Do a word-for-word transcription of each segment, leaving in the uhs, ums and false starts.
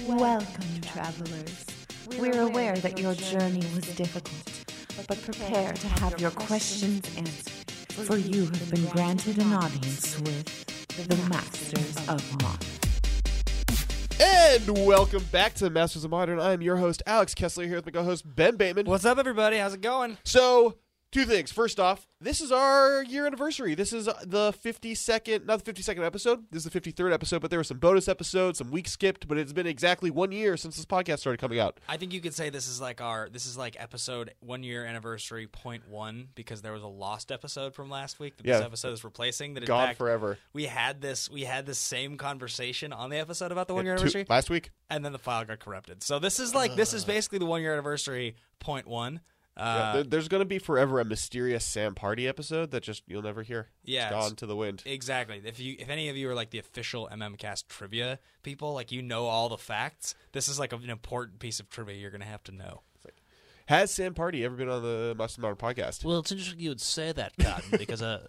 Welcome, travelers. We're aware that your journey was difficult, but prepare to have your questions answered, for you have been granted an audience with the Masters of Modern. And welcome back to the Masters of Modern. I'm your host, Alex Kessler, here with my co-host, Ben Bateman. What's up, everybody? How's it going? So, two things. First off, this is our year anniversary. This is the fifty-second, not the fifty-second episode. This is the fifty-third episode, but there were some bonus episodes, some weeks skipped, but it's been exactly one year since this podcast started coming out. I think you could say this is like our, this is like episode one year anniversary point one, because there was a lost episode from last week that Yeah. this episode is replacing. That in Gone fact, forever. We had this, we had this same conversation on the episode about the one year Yeah, two- anniversary, last week? and then the file got corrupted. So this is like, this is basically the one year anniversary point one. Yeah, Uh, there- there's going to be forever a mysterious Sam Party episode that just you'll never hear. Yeah, It's it's- gone to the wind. Exactly. If you, if any of you are like the official MMCast trivia people, like you know all the facts, this is like an important piece of trivia you're going to have to know. Has Sam Party ever been on the Masters of Modern podcast? Well, it's interesting you would say that, Cotton, because uh,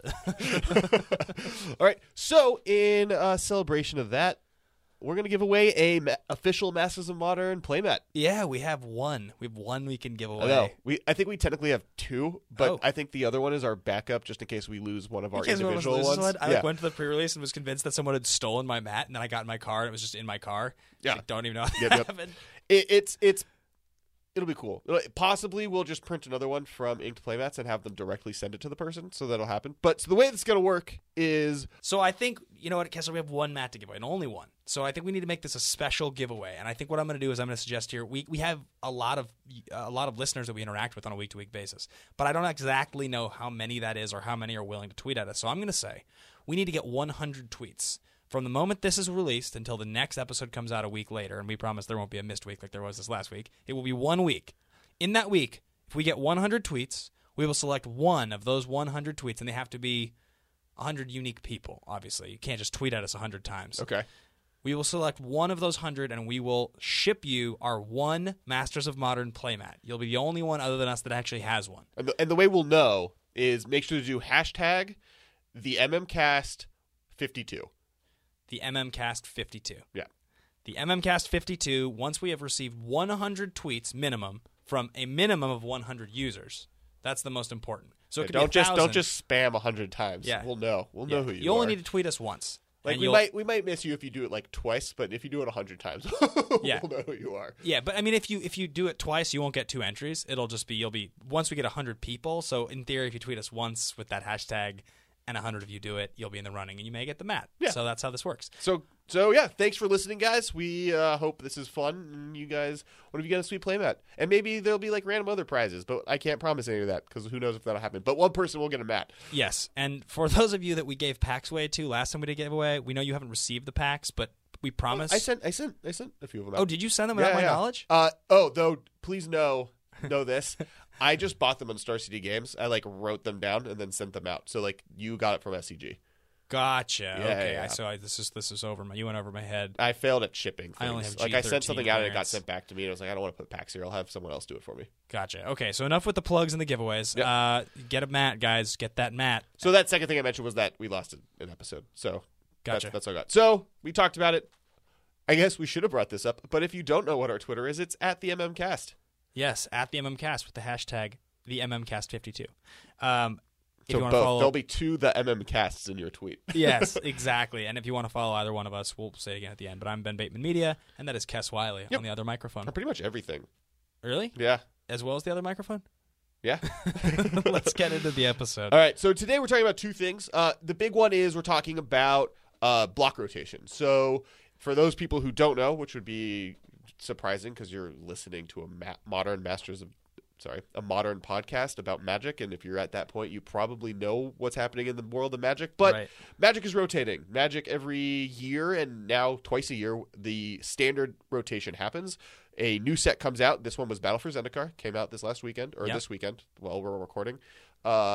All right. So, in uh, celebration of that, we're going to give away a ma- official Masters of Modern playmat. Yeah, we have one. We have one we can give away. I know. We, I think we technically have two, but Oh. I think the other one is our backup just in case we lose one of our In case one of us individual loses ones. one, I yeah. like, went to the pre-release and was convinced that someone had stolen my mat, and then I got in my car and it was just in my car. Yeah. I don't even know how Yep, that yep. happened. It, it's it's it'll be cool. Possibly we'll just print another one from inked playmats and have them directly send it to the person, so that'll happen. But so the way it's going to work is So I think, you know what, Kessler, we have one mat to give away, and only one. So I think we need to make this a special giveaway. And I think what I'm going to do is I'm going to suggest here, we we have a lot of a lot of listeners that we interact with on a week-to-week basis, but I don't exactly know how many that is or how many are willing to tweet at us. So I'm going to say we need to get one hundred tweets. From the moment this is released until the next episode comes out a week later, and we promise there won't be a missed week like there was this last week, it will be one week. In that week, if we get one hundred tweets, we will select one of those one hundred tweets, and they have to be one hundred unique people, obviously. You can't just tweet at us one hundred times. okay. We will select one of those one hundred, and we will ship you our one Masters of Modern playmat. You'll be the only one other than us that actually has one. And the, and the way we'll know is make sure to do hashtag the MMCast fifty-two. The MMCast fifty-two. Yeah. The MMCast fifty-two, once we have received one hundred tweets minimum from a minimum of one hundred users. That's the most important. So it Yeah, could don't be a just thousand. don't just spam a hundred times. Yeah. We'll know. We'll Yeah. know who you, You only are. need to tweet us once. Like and we you'll- might we might miss you if you do it like twice, but if you do it a hundred times, Yeah. we'll know who you are. Yeah, but I mean, if you if you do it twice, you won't get two entries. It'll just be you'll be once we get a hundred people. So in theory, if you tweet us once with that hashtag and a hundred of you do it, you'll be in the running and you may get the mat. Yeah. So that's how this works. So so yeah, thanks for listening, guys. We uh, hope this is fun, and you guys, what if you get a sweet playmat? And maybe there'll be like random other prizes, but I can't promise any of that because who knows if that'll happen. But one person will get a mat. Yes, and for those of you that we gave packs away to last time we did give away, we know you haven't received the packs, but we promise. I sent I sent I sent a few of them out. Oh, did you send them without Yeah, my yeah. knowledge? Uh oh, though please know know this. I just bought them on Star City Games. I like wrote them down and then sent them out. So like you got it from S C G. Gotcha. Yeah, okay, yeah. I so I, this is this is over my. You went over my head. I failed at shipping. I only things. have like I sent G something thirteen out and it got clearance. sent back to me. And I was like, I don't want to put packs here. I'll have someone else do it for me. Gotcha. Okay, so enough with the plugs and the giveaways. Yeah. Uh, get a mat, guys. Get that mat. So that second thing I mentioned was that we lost an episode. So Gotcha. that's, that's all I got. So we talked about it. I guess we should have brought this up. But if you don't know what our Twitter is, it's at the MMCast. Yes, at the MMCast with the hashtag the MMCast fifty-two. Um, if So you want both. to follow, There'll be two the MMCasts in your tweet. yes, exactly. And if you want to follow either one of us, we'll say it again at the end. But I'm Ben Bateman Media, and that is Kess Wiley Yep. on the other microphone. Pretty much everything. Really? Yeah. As well as the other microphone? Yeah. Let's get into the episode. All right, so today we're talking about two things. Uh, the big one is we're talking about uh, block rotation. So for those people who don't know, which would be surprising because you're listening to a ma- modern Masters of, sorry, a modern podcast about Magic, and if you're at that point, you probably know what's happening in the world of Magic. But Right. Magic is rotating. Magic every year, and now twice a year, the standard rotation happens. A new set comes out. This one was Battle for Zendikar. Came out this last weekend, or Yep. this weekend while we're recording. Uh,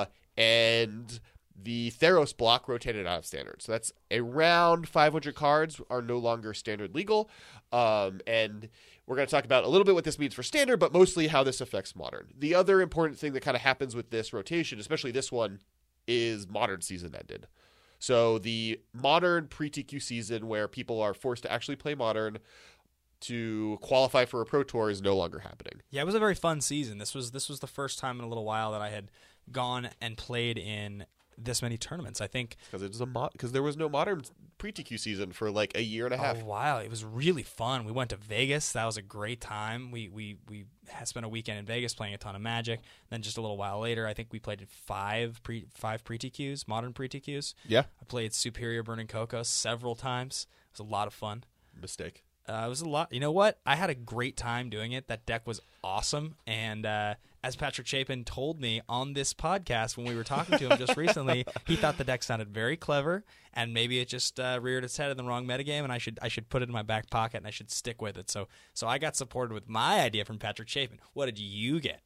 and the Theros block rotated out of standard. So that's around five hundred cards are no longer standard legal. Um, and we're going to talk about a little bit what this means for standard, but mostly how this affects modern. The other important thing that kind of happens with this rotation, especially this one, is modern season ended. So the modern pre-T Q season where people are forced to actually play modern to qualify for a Pro Tour is no longer happening. Yeah, it was a very fun season. This was this was the first time in a little while that I had gone and played in this many tournaments. I think Because it's a mo- because there was no modern pre-T Q season for like a year and a half. Oh wow, it was really fun. We went to Vegas. That was a great time. We we we had spent a weekend in Vegas playing a ton of Magic. Then just a little while later, I think we played five pre five pre-T Qs, modern pre-T Qs. Yeah. I played Superior Burning Cocoa several times. It was a lot of fun. Mistake. Uh, it was a lot. You know what? I had a great time doing it. That deck was awesome. And uh, as Patrick Chapin told me on this podcast when we were talking to him just recently, he thought the deck sounded very clever, and maybe it just uh, reared its head in the wrong metagame, and I should I should put it in my back pocket and I should stick with it. So so I got supported with my idea from Patrick Chapin. What did you get?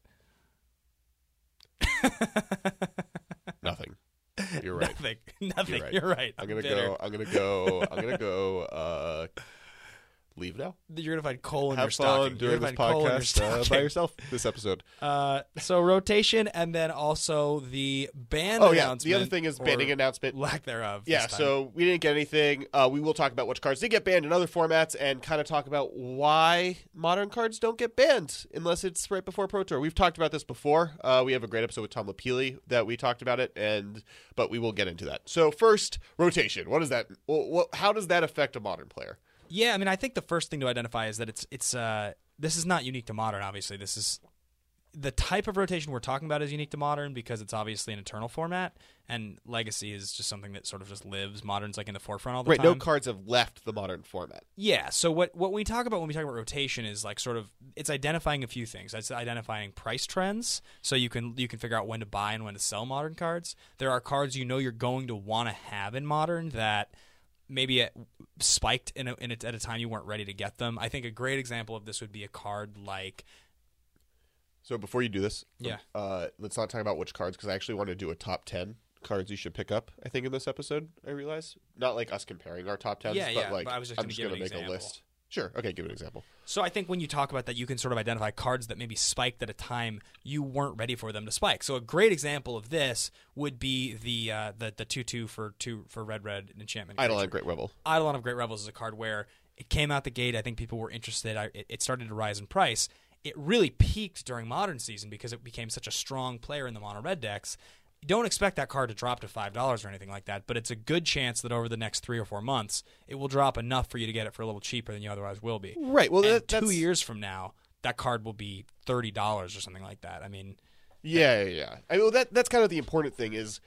Nothing. You're right. Nothing. Nothing. You're right. You're right. I'm gonna bitter. go. I'm gonna go. I'm gonna go. Uh, leave now. You're gonna find coal in your Have stocking. fun doing You're this gonna find coal in your podcast uh, by stocking. yourself. This episode. Uh, so rotation, and then also the band Oh yeah. announcement. The other thing is or banning announcement. lack thereof. Yeah, this time. so we didn't get anything. Uh, we will talk about which cards did get banned in other formats and kind of talk about why modern cards don't get banned unless it's right before Pro Tour. We've talked about this before. Uh, we have a great episode with Tom Lapili that we talked about it, and but we will get into that. So first, rotation. What is that? Well, what, how does that affect a modern player? Yeah, I mean, I think the first thing to identify is that it's it's uh this is not unique to modern. Obviously, this is the type of rotation we're talking about is unique to modern because it's obviously an eternal format, and legacy is just something that sort of just lives. Modern's like in the forefront all the Right, time. no cards have left the modern format. Yeah, so what what we talk about when we talk about rotation is like sort of it's identifying a few things. It's identifying price trends, so you can you can figure out when to buy and when to sell modern cards. There are cards you know you're going to want to have in modern that maybe it spiked in, a, in a, at a time you weren't ready to get them. I think a great example of this would be a card like So before you do this, Yeah. uh, let's not talk about which cards because I actually want to do a top ten cards you should pick up. I think in this episode, I realize not like us comparing our top tens, Yeah, but yeah, like but I was just I'm gonna just give going to an make example. a list. Sure. Okay, give an example. So I think when you talk about that, you can sort of identify cards that maybe spiked at a time you weren't ready for them to spike. So a great example of this would be the uh, the the two two for two for red red enchantment. Eidolon creature. Great Revel. Eidolon of Great Revels is a card where it came out the gate. I think people were interested. I, it, it started to rise in price. It really peaked during Modern season because it became such a strong player in the mono red decks. You don't expect that card to drop to five dollars or anything like that, but it's a good chance that over the next three or four months, it will drop enough for you to get it for a little cheaper than you otherwise will be. Right. Well, And that, two that's years from now, that card will be thirty dollars or something like that. I mean, Yeah, yeah, yeah. I mean, that that's kind of the important thing is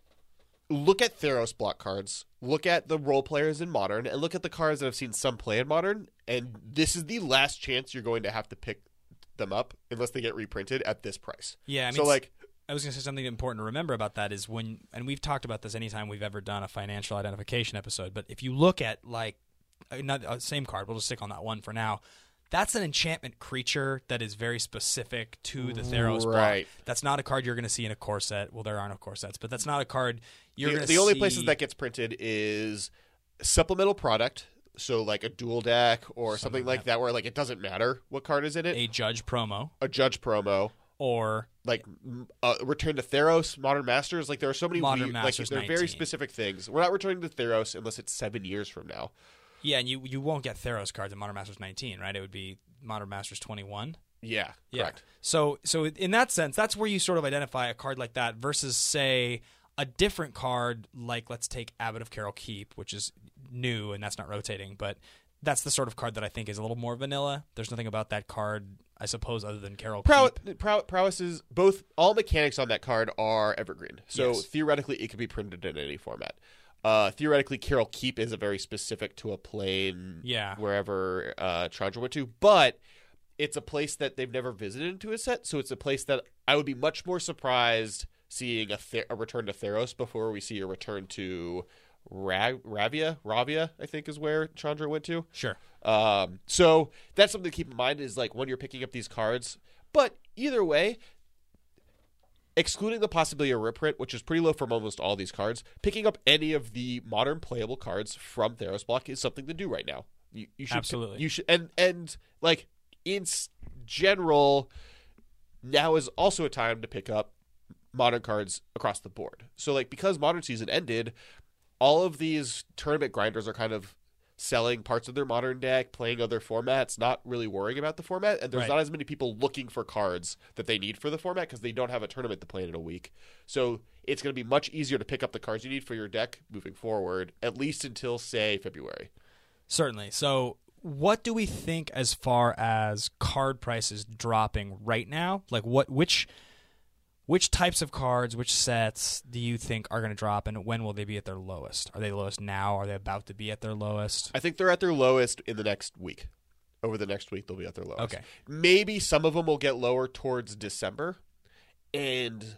look at Theros block cards, look at the role players in Modern, and look at the cards that have seen some play in Modern, and this is the last chance you're going to have to pick them up unless they get reprinted at this price. yeah, I mean, so, like, I was going to say something important to remember about that is when, and we've talked about this anytime we've ever done a financial identification episode, but if you look at like, not uh, same card, we'll just stick on that one for now. That's an enchantment creature that is very specific to the Theros block. Right. That's not a card you're going to see in a core set. Well, there are no core sets, but that's not a card you're the, going to the see. only places that gets printed is supplemental product, so like a dual deck or something, Something like like that, where like it doesn't matter what card is in it. a judge promo A judge promo. or Like uh, Return to Theros, Modern Masters, like there are so many Modern weird, Masters like they're very nineteen. specific things. We're not returning to Theros unless it's seven years from now. yeah, and you you won't get Theros cards in Modern Masters nineteen, right? It would be Modern Masters twenty-one. Yeah, Yeah. correct. So so in that sense, that's where you sort of identify a card like that versus say a different card like let's take Abbot of Carol Keep, which is new and that's not rotating, but that's the sort of card that I think is a little more vanilla. There's nothing about that card, I suppose, other than Carol Prow- Keep. prow- prowess is both. All mechanics on that card are evergreen, so Yes. theoretically it could be printed in any format. Uh, theoretically, Carol Keep is a very specific to a plane, Yeah. wherever uh, Chandra went to, but it's a place that they've never visited into a set, so it's a place that I would be much more surprised seeing a, Th- a return to Theros before we see a return to Ra- Ravia. Ravia, I think, is where Chandra went to. Sure. Um, so that's something to keep in mind is like when you're picking up these cards. But either way, excluding the possibility of reprint, which is pretty low from almost all these cards, picking up any of the modern playable cards from Theros block is something to do right now. You, you should Absolutely. you should and and like in s- general, now is also a time to pick up modern cards across the board. So like because modern season ended, all of these tournament grinders are kind of selling parts of their Modern deck, playing other formats, not really worrying about the format, and there's Right. not as many people looking for cards that they need for the format because they don't have a tournament to play in a week. So it's going to be much easier to pick up the cards you need for your deck moving forward, at least until, say, February. Certainly. So what do we think as far as card prices dropping right now? Like what which which types of cards, which sets do you think are going to drop, and when will they be at their lowest? Are they lowest now? Are they about to be at their lowest? I think they're at their lowest in the next week. Over the next week, they'll be at their lowest. Okay. Maybe some of them will get lower towards December, and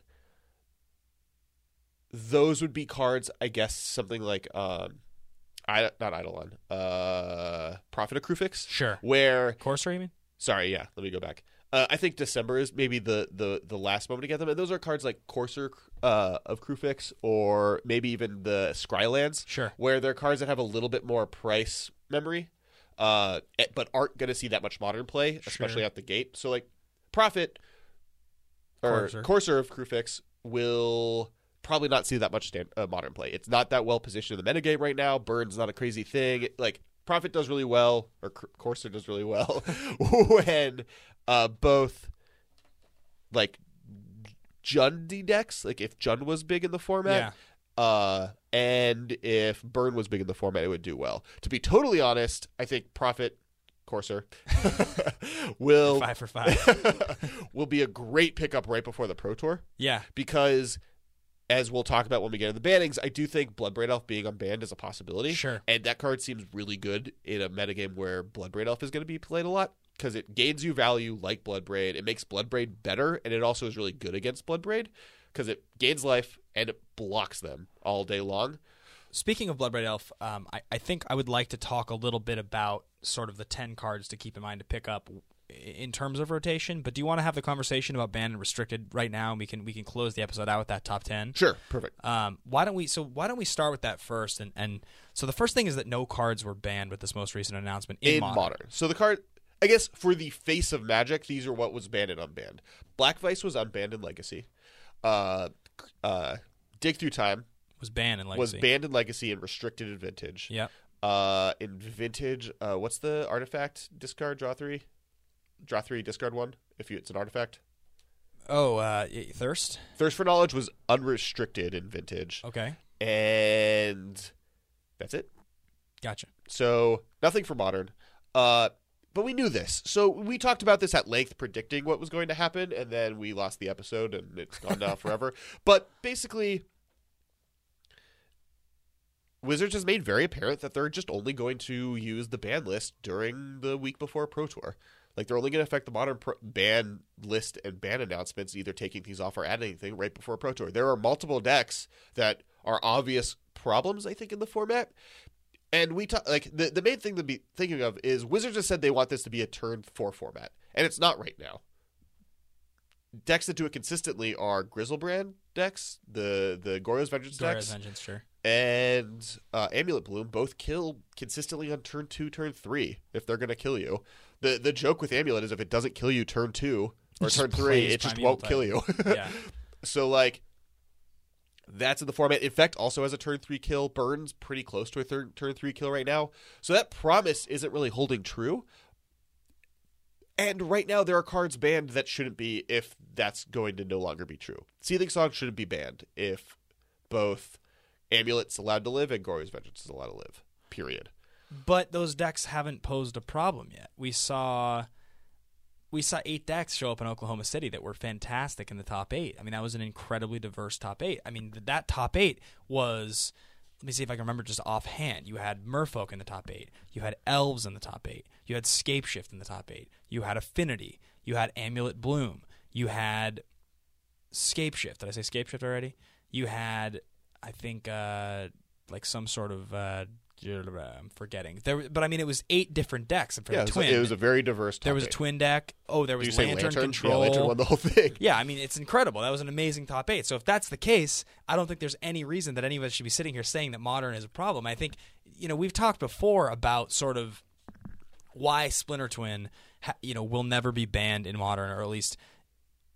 those would be cards, I guess, something like um, I not Eidolon, uh, Prophet of Kruphix. Sure. Where Corsair, you mean? Sorry, yeah. Let me go back. Uh, I think December is maybe the, the, the last moment to get them, and those are cards like Corsair uh, of Kruphix, or maybe even the Skrylands. Sure. Where they're cards that have a little bit more price memory, uh, eh, but aren't going to see that much modern play, especially Sure. out the gate. So like Prophet or Corsair. Corsair of Kruphix will probably not see that much stand, uh, modern play. It's not that well positioned in the metagame right now. Burn's not a crazy thing. Like Prophet does really well, or Corsair does really well when uh, both like Jundi decks, like if Jund was big in the format, Yeah. uh, and if Burn was big in the format, it would do well. To be totally honest, I think Prophet Corsair will Five for five. will be a great pickup right before the Pro Tour, Yeah. because as we'll talk about when we get into the bannings, I do think Bloodbraid Elf being unbanned is a possibility. Sure. And that card seems really good in a metagame where Bloodbraid Elf is going to be played a lot, because it gains you value like Bloodbraid. It makes Bloodbraid better, and it also is really good against Bloodbraid because it gains life and it blocks them all day long. Speaking of Bloodbraid Elf, um, I, I think I would like to talk a little bit about sort of the ten cards to keep in mind to pick up in terms of rotation. But do you want to have the conversation about banned and restricted right now? And we can we can close the episode out with that top ten. Sure, perfect. Um, why don't we? So why don't we start with that first? And and so the first thing is that no cards were banned with this most recent announcement in, In modern. modern. So the card, I guess, for the face of Magic, these are what was banned and unbanned. Black Vice was unbanned in Legacy. Uh, uh, Dig Through Time Was banned in Legacy. was banned in Legacy and restricted in Vintage. Yep. Uh, in Vintage, uh, what's the artifact? Discard, draw three? Draw three, discard one, if you, it's an artifact. Oh, uh, Thirst. Thirst for Knowledge was unrestricted in Vintage. Okay. And that's it. Gotcha. So nothing for Modern. Uh, but we knew this. So we talked about this at length, predicting what was going to happen, and then we lost the episode, and it's gone now forever. But basically, Wizards has made very apparent that they're just only going to use the ban list during the week before Pro Tour. Like, they're only going to affect the Modern pro- ban list and ban announcements, either taking things off or adding anything right before Pro Tour. There are multiple decks that are obvious problems, I think, in the format. And we talk, like the, the main thing to be thinking of is Wizards has said they want this to be a turn four format, and it's not right now. Decks that do it consistently are Grizzlebrand decks, the the Goryo's Vengeance Gloria's decks, Vengeance, sure. and uh, Amulet Bloom both kill consistently on turn two, turn three if they're going to kill you. The the joke with Amulet is if it doesn't kill you turn two or Just turn three, plays it just Primeval won't kill you. Yeah. So like. That's in the format. Infect also has a turn three kill. Burns pretty close to a third, turn three kill right now. So that promise isn't really holding true. And right now there are cards banned that shouldn't be if that's going to no longer be true. Seething Song shouldn't be banned if both Amulet's allowed to live and Goryo's Vengeance is allowed to live. Period. But those decks haven't posed a problem yet. We saw we saw eight decks show up in Oklahoma City that were fantastic in the top eight. I mean, that was an incredibly diverse top eight. I mean, that top eight was, let me see if I can remember just offhand. You had Merfolk in the top eight. You had Elves in the top eight. You had Scapeshift in the top eight. You had Affinity. You had Amulet Bloom. You had Scapeshift. Did I say Scapeshift already? You had, I think, uh, like some sort of... Uh, I'm forgetting. There, but I mean, it was eight different decks. And for Yeah, the it was, twin, it was a very diverse top there was a eight. twin deck. Oh, there Did you was say Lantern, Lantern? Control. Yeah, Lantern won the whole thing. Yeah, I mean, it's incredible. That was an amazing top eight. So if that's the case, I don't think there's any reason that any of us should be sitting here saying that Modern is a problem. I think, you know, we've talked before about sort of why Splinter Twin, ha- you know, will never be banned in Modern, or at least, you know,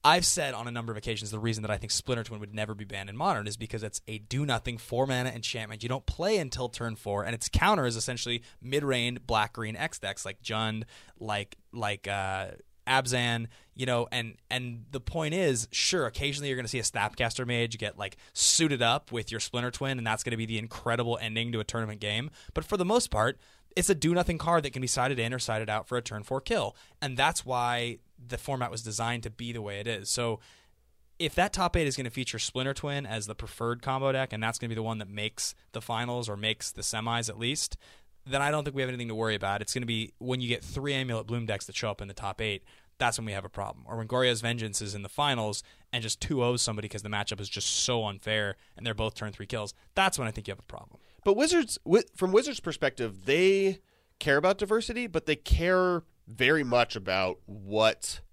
I've said on a number of occasions the reason that I think Splinter Twin would never be banned in Modern is because it's a do-nothing four-mana enchantment. You don't play until turn four, and its counter is essentially mid-range black-green X decks like Jund, like like uh, Abzan, you know, and and the point is, sure, occasionally you're going to see a Snapcaster Mage get like suited up with your Splinter Twin, and that's going to be the incredible ending to a tournament game. But for the most part, it's a do-nothing card that can be sided in or sided out for a turn four kill, and that's why the format was designed to be the way it is. So if that top eight is going to feature Splinter Twin as the preferred combo deck, and that's going to be the one that makes the finals or makes the semis at least, then I don't think we have anything to worry about. It's going to be when you get three Amulet Bloom decks that show up in the top eight, that's when we have a problem. Or when Goryo's Vengeance is in the finals and just two ohs somebody because the matchup is just so unfair and they're both turn three kills, that's when I think you have a problem. But Wizards, from Wizards' perspective, they care about diversity, but they care very much about what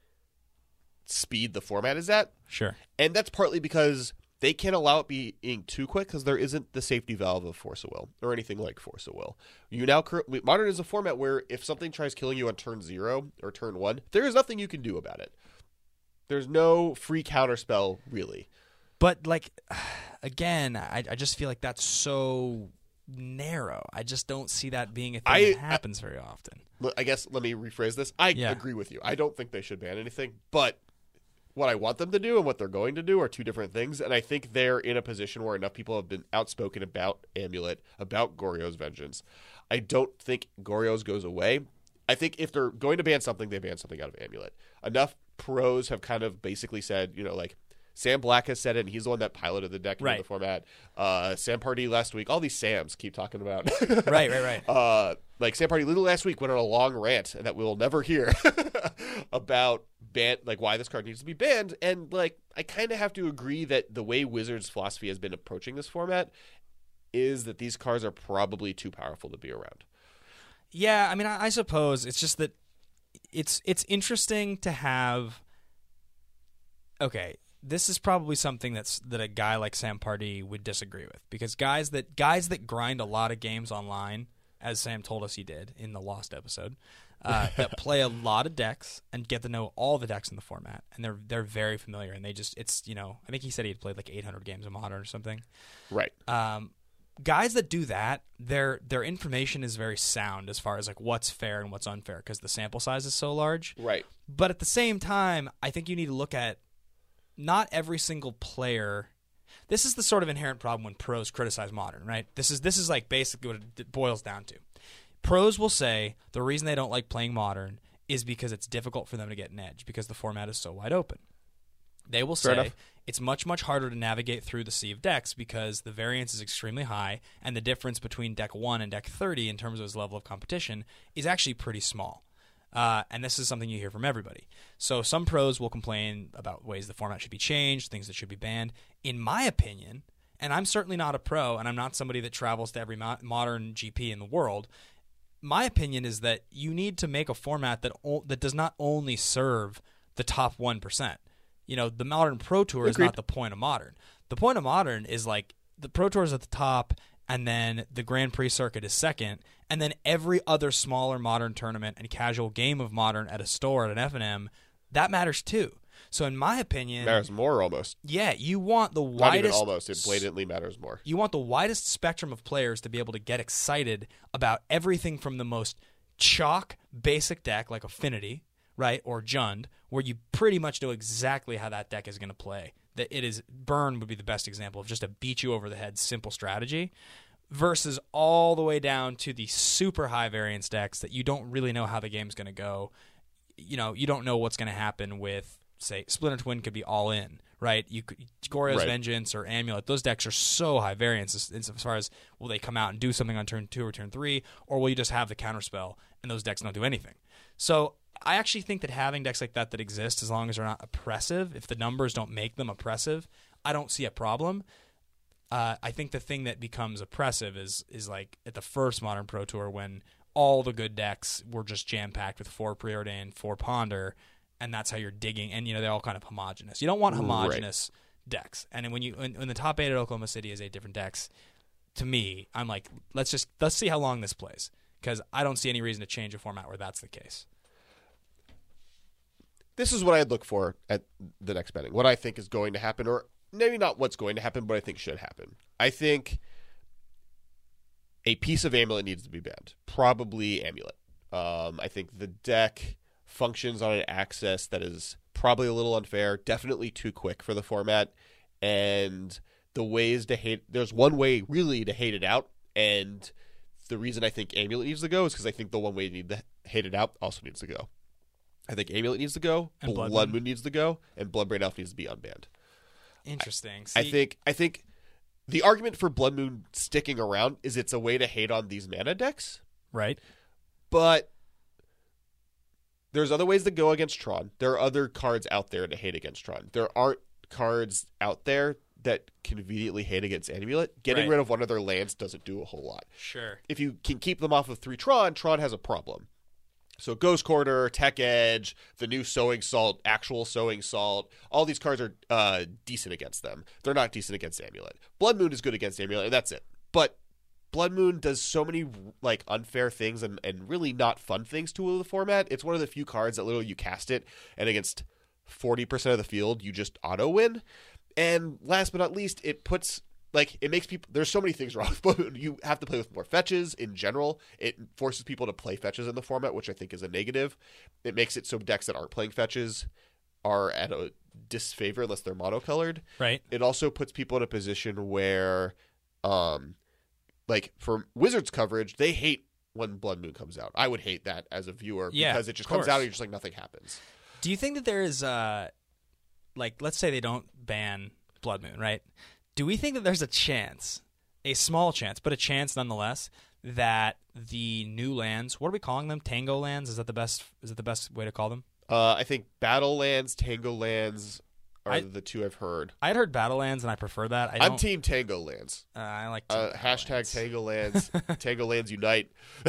speed the format is at. Sure. And that's partly because they can't allow it being too quick because there isn't the safety valve of Force of Will or anything like Force of Will. You now Modern is a format where if something tries killing you on turn zero or turn one, there is nothing you can do about it. There's no free counterspell, really. But, like, again, I, I just feel like that's so narrow. I just don't see that being a thing I, that happens very often. I guess let me rephrase this. I Yeah. agree with you. I don't think they should ban anything, but what I want them to do and what they're going to do are two different things, and I think they're in a position where enough people have been outspoken about Amulet, about Goryo's Vengeance. I don't think Goryo's goes away. I think if they're going to ban something, they ban something out of Amulet. Enough pros have kind of basically said, you know, like, Sam Black has said it, and he's the one that piloted the deck Right. in the format. Uh, Sam Party last week. All these Sams keep talking about. Right, right, right. Uh, like Sam Party little last week went on a long rant that we'll never hear about ban like why this card needs to be banned. And like I kind of have to agree that the way Wizards' philosophy has been approaching this format is that these cards are probably too powerful to be around. Yeah, I mean, I, I suppose it's just that it's it's interesting to have. Okay, this is probably something that's that a guy like Sam Pardee would disagree with, because guys that guys that grind a lot of games online, as Sam told us he did in the Lost episode, uh, that play a lot of decks and get to know all the decks in the format, and they're they're very familiar, and they just it's you know I think he said he had played like eight hundred games of Modern or something. Right. Um, guys that do that, their their information is very sound as far as like what's fair and what's unfair because the sample size is so large. Right. But at the same time, I think you need to look at not every single player. This is the sort of inherent problem when pros criticize Modern, right? This is this is like basically what it boils down to. Pros will say the reason they don't like playing Modern is because it's difficult for them to get an edge because the format is so wide open. They will Fair say enough. it's much, much harder to navigate through the sea of decks because the variance is extremely high and the difference between deck one and deck thirty in terms of its level of competition is actually pretty small. Uh, and this is something you hear from everybody. So some pros will complain about ways the format should be changed, things that should be banned. In my opinion, and I'm certainly not a pro, and I'm not somebody that travels to every mo- modern G P in the world, my opinion is that you need to make a format that o- that does not only serve the top one percent. You know, the Modern Pro Tour is Agreed. not the point of Modern. The point of Modern is like the Pro Tour is at the top, and then the Grand Prix circuit is second, and then every other smaller Modern tournament and casual game of Modern at a store at an F and M, that matters too. So in my opinion, Matters more almost. yeah, you want the Not even widest almost. It blatantly matters more. you want the widest spectrum of players to be able to get excited about everything from the most chalk basic deck like Affinity, right, or Jund, where you pretty much know exactly how that deck is going to play. That it is Burn would be the best example of just a beat you over the head simple strategy, versus all the way down to the super high variance decks that you don't really know how the game's going to go. You know, you don't know what's going to happen with, say, Splinter Twin could be all in, right? You could, Goryo's Right. Vengeance or Amulet, those decks are so high variance as, as far as will they come out and do something on turn two or turn three, or will you just have the counterspell and those decks don't do anything? So I actually think that having decks like that that exist, as long as they're not oppressive, if the numbers don't make them oppressive, I don't see a problem. Uh, I think the thing that becomes oppressive is is like at the first Modern Pro Tour when all the good decks were just jam-packed with four Preordain, four Ponder, and that's how you're digging. And, you know, they're all kind of homogenous. You don't want homogenous decks. And when you when, when the top eight at Oklahoma City is eight different decks, to me, I'm like, let's just let's see how long this plays, because I don't see any reason to change a format where that's the case. this is what I'd look for at the next betting. What I think is going to happen, or maybe not what's going to happen, but I think should happen. I think a piece of Amulet needs to be banned. Probably Amulet. Um, I think the deck functions on an axis that is probably a little unfair, definitely too quick for the format, and the ways to hate, there's one way really to hate it out, and the reason I think Amulet needs to go is because I think the one way to need to hate it out also needs to go. I think Amulet needs to go, And Blood, Blood Moon. Moon. needs to go, and Bloodbraid Elf needs to be unbanned. Interesting. I See- think I think the argument for Blood Moon sticking around is it's a way to hate on these mana decks, right. but there's other ways to go against Tron. There are other cards out there to hate against Tron. There aren't cards out there that conveniently hate against Amulet. Getting Right. rid of one of their lands doesn't do a whole lot. Sure. If you can keep them off of three Tron, Tron has a problem. So Ghost Quarter, Tech Edge, the new Sowing Salt, actual Sowing Salt, all these cards are uh, decent against them. They're not decent against Amulet. Blood Moon is good against Amulet, and that's it. But Blood Moon does so many like unfair things and, and really not fun things to the format. It's one of the few cards that literally you cast it, and against forty percent of the field, you just auto win. And last but not least, it puts like it makes people. There's so many things wrong with Blood Moon. You have to play with more fetches in general. It forces people to play fetches in the format, which I think is a negative. It makes it so decks that aren't playing fetches are at a disfavor unless they're monocolored. Right. It also puts people in a position where, um, like for Wizards coverage, they hate when Blood Moon comes out. I would hate that as a viewer Yeah, because it just of comes course. out and you're just like nothing happens. Do you think that there is, uh, like, let's say they don't ban Blood Moon, right? Do we think that there's a chance, a small chance, but a chance nonetheless, that the new lands, what are we calling them? Tango lands? Is that the best? Is that the best way to call them? Uh, I think Battle Lands, Tango Lands are I- the two I've heard. I had heard Battle Lands, and I prefer that. I I'm don't, Team Tango Lands. uh, I like Uh, Tango hashtag Lands. Tango Lands. Tango Lands unite.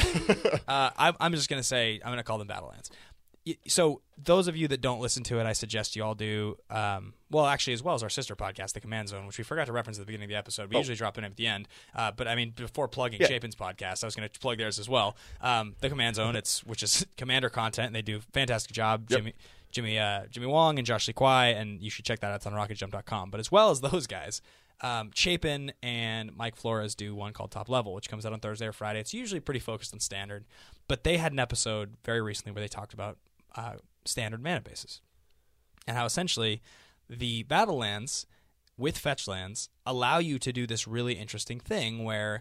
Uh, I'm, I'm just gonna say I'm gonna call them Battle Lands. Y- So those of you that don't listen to it, I suggest you all do. Um, well, actually, as well as our sister podcast, The Command Zone, which we forgot to reference at the beginning of the episode. We Oh. usually drop it in at the end. Uh, but I mean, before plugging Yeah. Chapin's podcast, I was going to plug theirs as well. Um, the Command Zone, it's which is Commander content, and they do a fantastic job. Yep. Jimmy, Jimmy, uh, Jimmy Wong and Josh Lee Kwai, and you should check that out. It's on rocket jump dot com. But as well as those guys, um, Chapin and Mike Flores do one called Top Level, which comes out on Thursday or Friday. It's usually pretty focused on Standard, but they had an episode very recently where they talked about uh, Standard mana bases and how essentially the battle lands with fetch lands allow you to do this really interesting thing where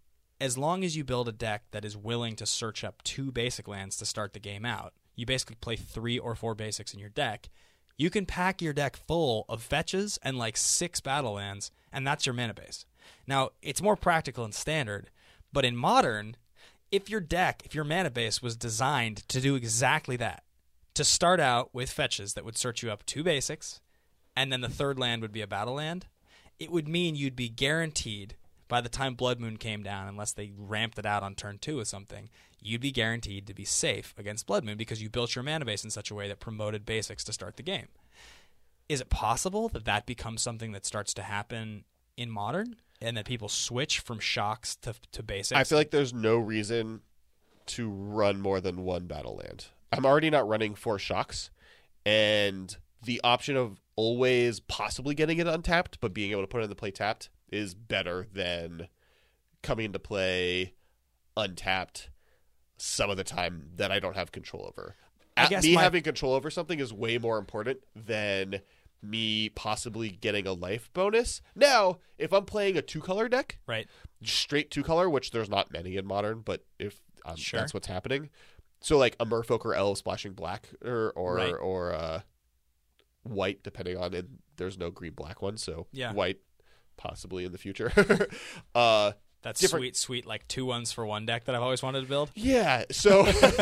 as long as you build a deck that is willing to search up two basic lands to start the game out, you basically play three or four basics in your deck, you can pack your deck full of fetches and like six battle lands, and that's your mana base. Now, it's more practical in Standard, but in Modern, if your deck, if your mana base was designed to do exactly that, to start out with fetches that would search you up two basics, and then the third land would be a battle land, it would mean you'd be guaranteed by the time Blood Moon came down, unless they ramped it out on turn two or something, you'd be guaranteed to be safe against Blood Moon because you built your mana base in such a way that promoted basics to start the game. Is it possible that that becomes something that starts to happen in Modern, and that people switch from shocks to, to basics? I feel like there's no reason to run more than one battle land. I'm already not running four shocks, and the option of always possibly getting it untapped, but being able to put it in the play tapped is better than coming into play untapped some of the time that I don't have control over. I At- guess me my- having control over something is way more important than me possibly getting a life bonus. Now, if I'm playing a two-color deck, right. straight two-color, which there's not many in Modern, but if um, Sure. that's what's happening. So like a Merfolk or Elves splashing black or or Right. or uh, white, depending on it. There's no green-black one, so Yeah. white possibly in the future. uh, That's different- sweet, sweet, like two ones for one deck that I've always wanted to build. yeah, so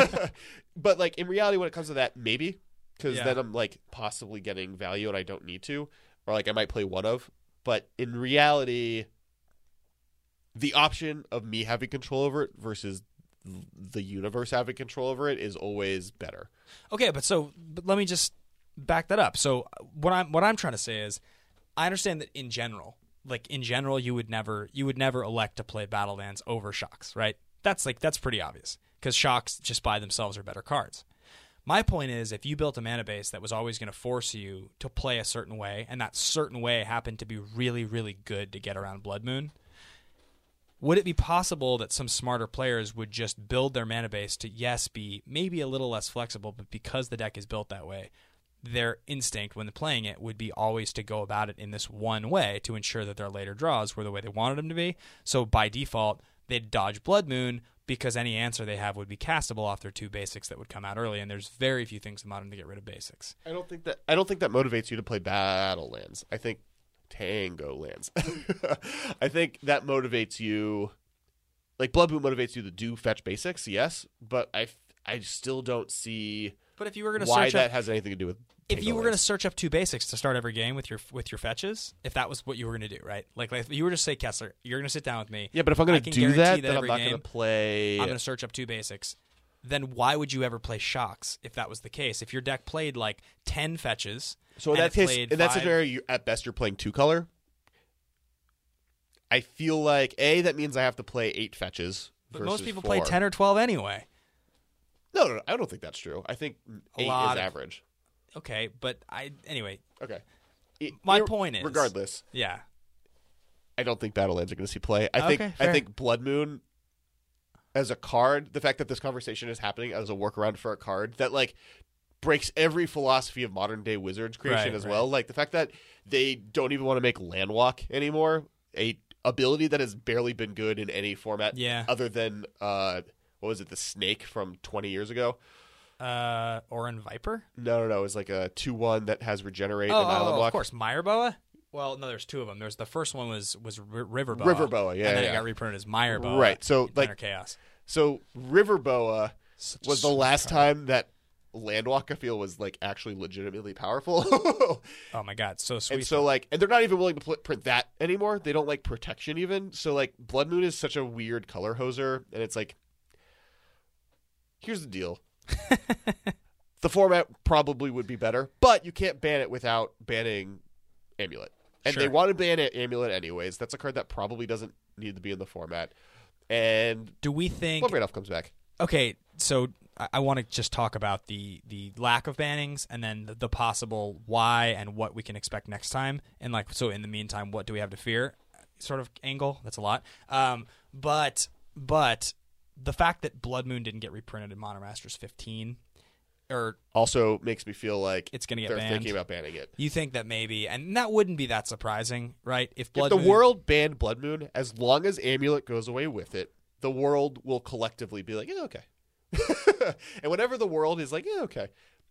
but like in reality when it comes to that, maybe because Yeah. then I'm like possibly getting value and I don't need to, or like I might play one of, but in reality the option of me having control over it versus the universe having control over it is always better. Okay, but so but let me just back that up. So what I'm what I'm trying to say is, I understand that in general, like in general, you would never you would never elect to play battle lands over shocks, right? That's like that's pretty obvious because shocks just by themselves are better cards. My point is, if you built a mana base that was always going to force you to play a certain way, and that certain way happened to be really, really good to get around Blood Moon, would it be possible that some smarter players would just build their mana base to, yes, be maybe a little less flexible, but because the deck is built that way, their instinct when playing it would be always to go about it in this one way to ensure that their later draws were the way they wanted them to be. So by default, they'd dodge Blood Moon because any answer they have would be castable off their two basics that would come out early, and there's very few things in Modern to get rid of basics. I don't think that I don't think that motivates you to play battle lands. I think Tango lands. I think that motivates you. Like Blood Moon motivates you to do fetch basics, yes, but I I still don't see. But if you were going to why search that up, has anything to do with if you were going to lands. search up two basics to start every game with your with your fetches, if that was what you were going to do, right? Like, like if you were to say, Kessler, you're going to sit down with me. Yeah, but if I'm I going to can do guarantee that, that then I'm every not game, going to play. I'm going to search up two basics. Then why would you ever play Shocks if that was the case? If your deck played like ten fetches, So in and that it case, played in that five- scenario, you, at best you're playing two color. I feel like a that means I have to play eight fetches. but most versus people four. play ten or twelve anyway. No, no, no, I don't think that's true. I think A eight lot is of- average. Okay, but I anyway. Okay. It- My ir- point is- regardless, Yeah, I don't think Battlelands are going to see play. I Okay, think fair. I think Blood Moon as a card, the fact that this conversation is happening as a workaround for a card that like breaks every philosophy of modern day Wizards creation Right, as right. well. Like the fact that they don't even want to make Landwalk anymore, a ability that has barely been good in any format Yeah. other than uh what was it, the Snake from twenty years ago? uh, Orin Viper. No, no, no. It was like a two one that has Regenerate Oh, and Island oh, Walk. of course, Meyerboa. Well, no, there's two of them. There's the first one was was R- Riverboa. Riverboa, yeah, and then yeah. it got reprinted as Meyerboa. Right, so, in like- Planar Chaos So Riverboa Such a was the sweet last card. time that Landwalk, I feel, was like actually legitimately powerful. Oh my god, so sweet. And so like, and they're not even willing to pl- print that anymore. They don't like protection even. So like, Blood Moon is such a weird color hoser, and it's like, here's the deal: the format probably would be better, but you can't ban it without banning Amulet. And Sure. they want to ban it, Amulet anyways. That's a card that probably doesn't need to be in the format. And do we think? Blood Raid comes back. Okay, so I, I want to just talk about the the lack of bannings and then the, the possible why and what we can expect next time. And like, so in the meantime, what do we have to fear? Sort of angle. That's a lot. Um, but but the fact that Blood Moon didn't get reprinted in Modern Masters fifteen, or Also makes me feel like it's going to get they're banned. thinking about banning it. You think that maybe, and that wouldn't be that surprising, right? If Blood if the Moon, world banned Blood Moon, as long as Amulet goes away with it, the world will collectively be like, yeah, okay. And whenever the world is like, yeah, okay,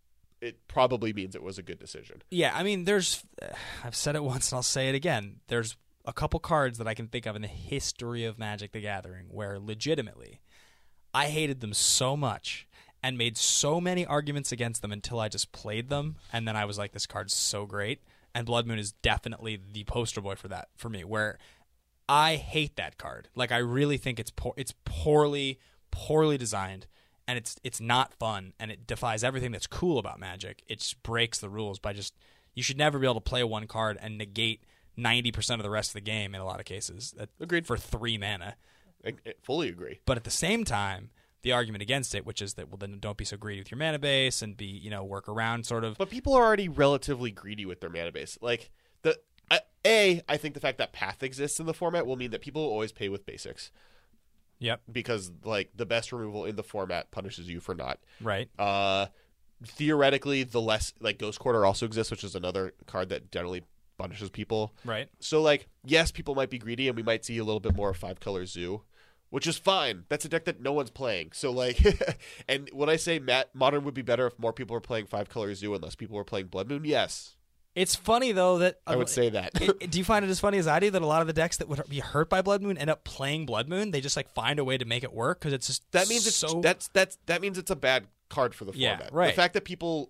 it probably means it was a good decision. yeah, I mean, there's, I've said it once and I'll say it again. There's a couple cards that I can think of in the history of Magic the Gathering where legitimately I hated them so much and made so many arguments against them until I just played them, and then I was like, this card's so great. And Blood Moon is definitely the poster boy for that for me, where I hate that card. Like, I really think it's poor, it's poorly, poorly designed, and it's it's not fun, and it defies everything that's cool about Magic. It just breaks the rules by just, you should never be able to play one card and negate ninety percent of the rest of the game in a lot of cases. That, Agreed. For three mana. I, I fully agree. But at the same time, the argument against it, which is that, well, then don't be so greedy with your mana base and be, you know, work around sort of. But people are already relatively greedy with their mana base. Like, the uh, A, I think the fact that Path exists in the format will mean that people will always pay with basics. Yep. Because, like, the best removal in the format punishes you for not. Right. Uh, theoretically, the less, like, Ghost Quarter also exists, which is another card that generally punishes people. Right. So, like, yes, people might be greedy, and we might see a little bit more five-color Zoo, which is fine. That's a deck that no one's playing. So, like, and when I say Matt, Modern would be better if more people were playing five-color Zoo and less people were playing Blood Moon, yes, It's funny, though, that. I would say that. it, do you find it as funny as I do that a lot of the decks that would be hurt by Blood Moon end up playing Blood Moon? They just, like, find a way to make it work because it's just That means it's so. that's that's that means it's a bad card for the Yeah, format. right. The fact that people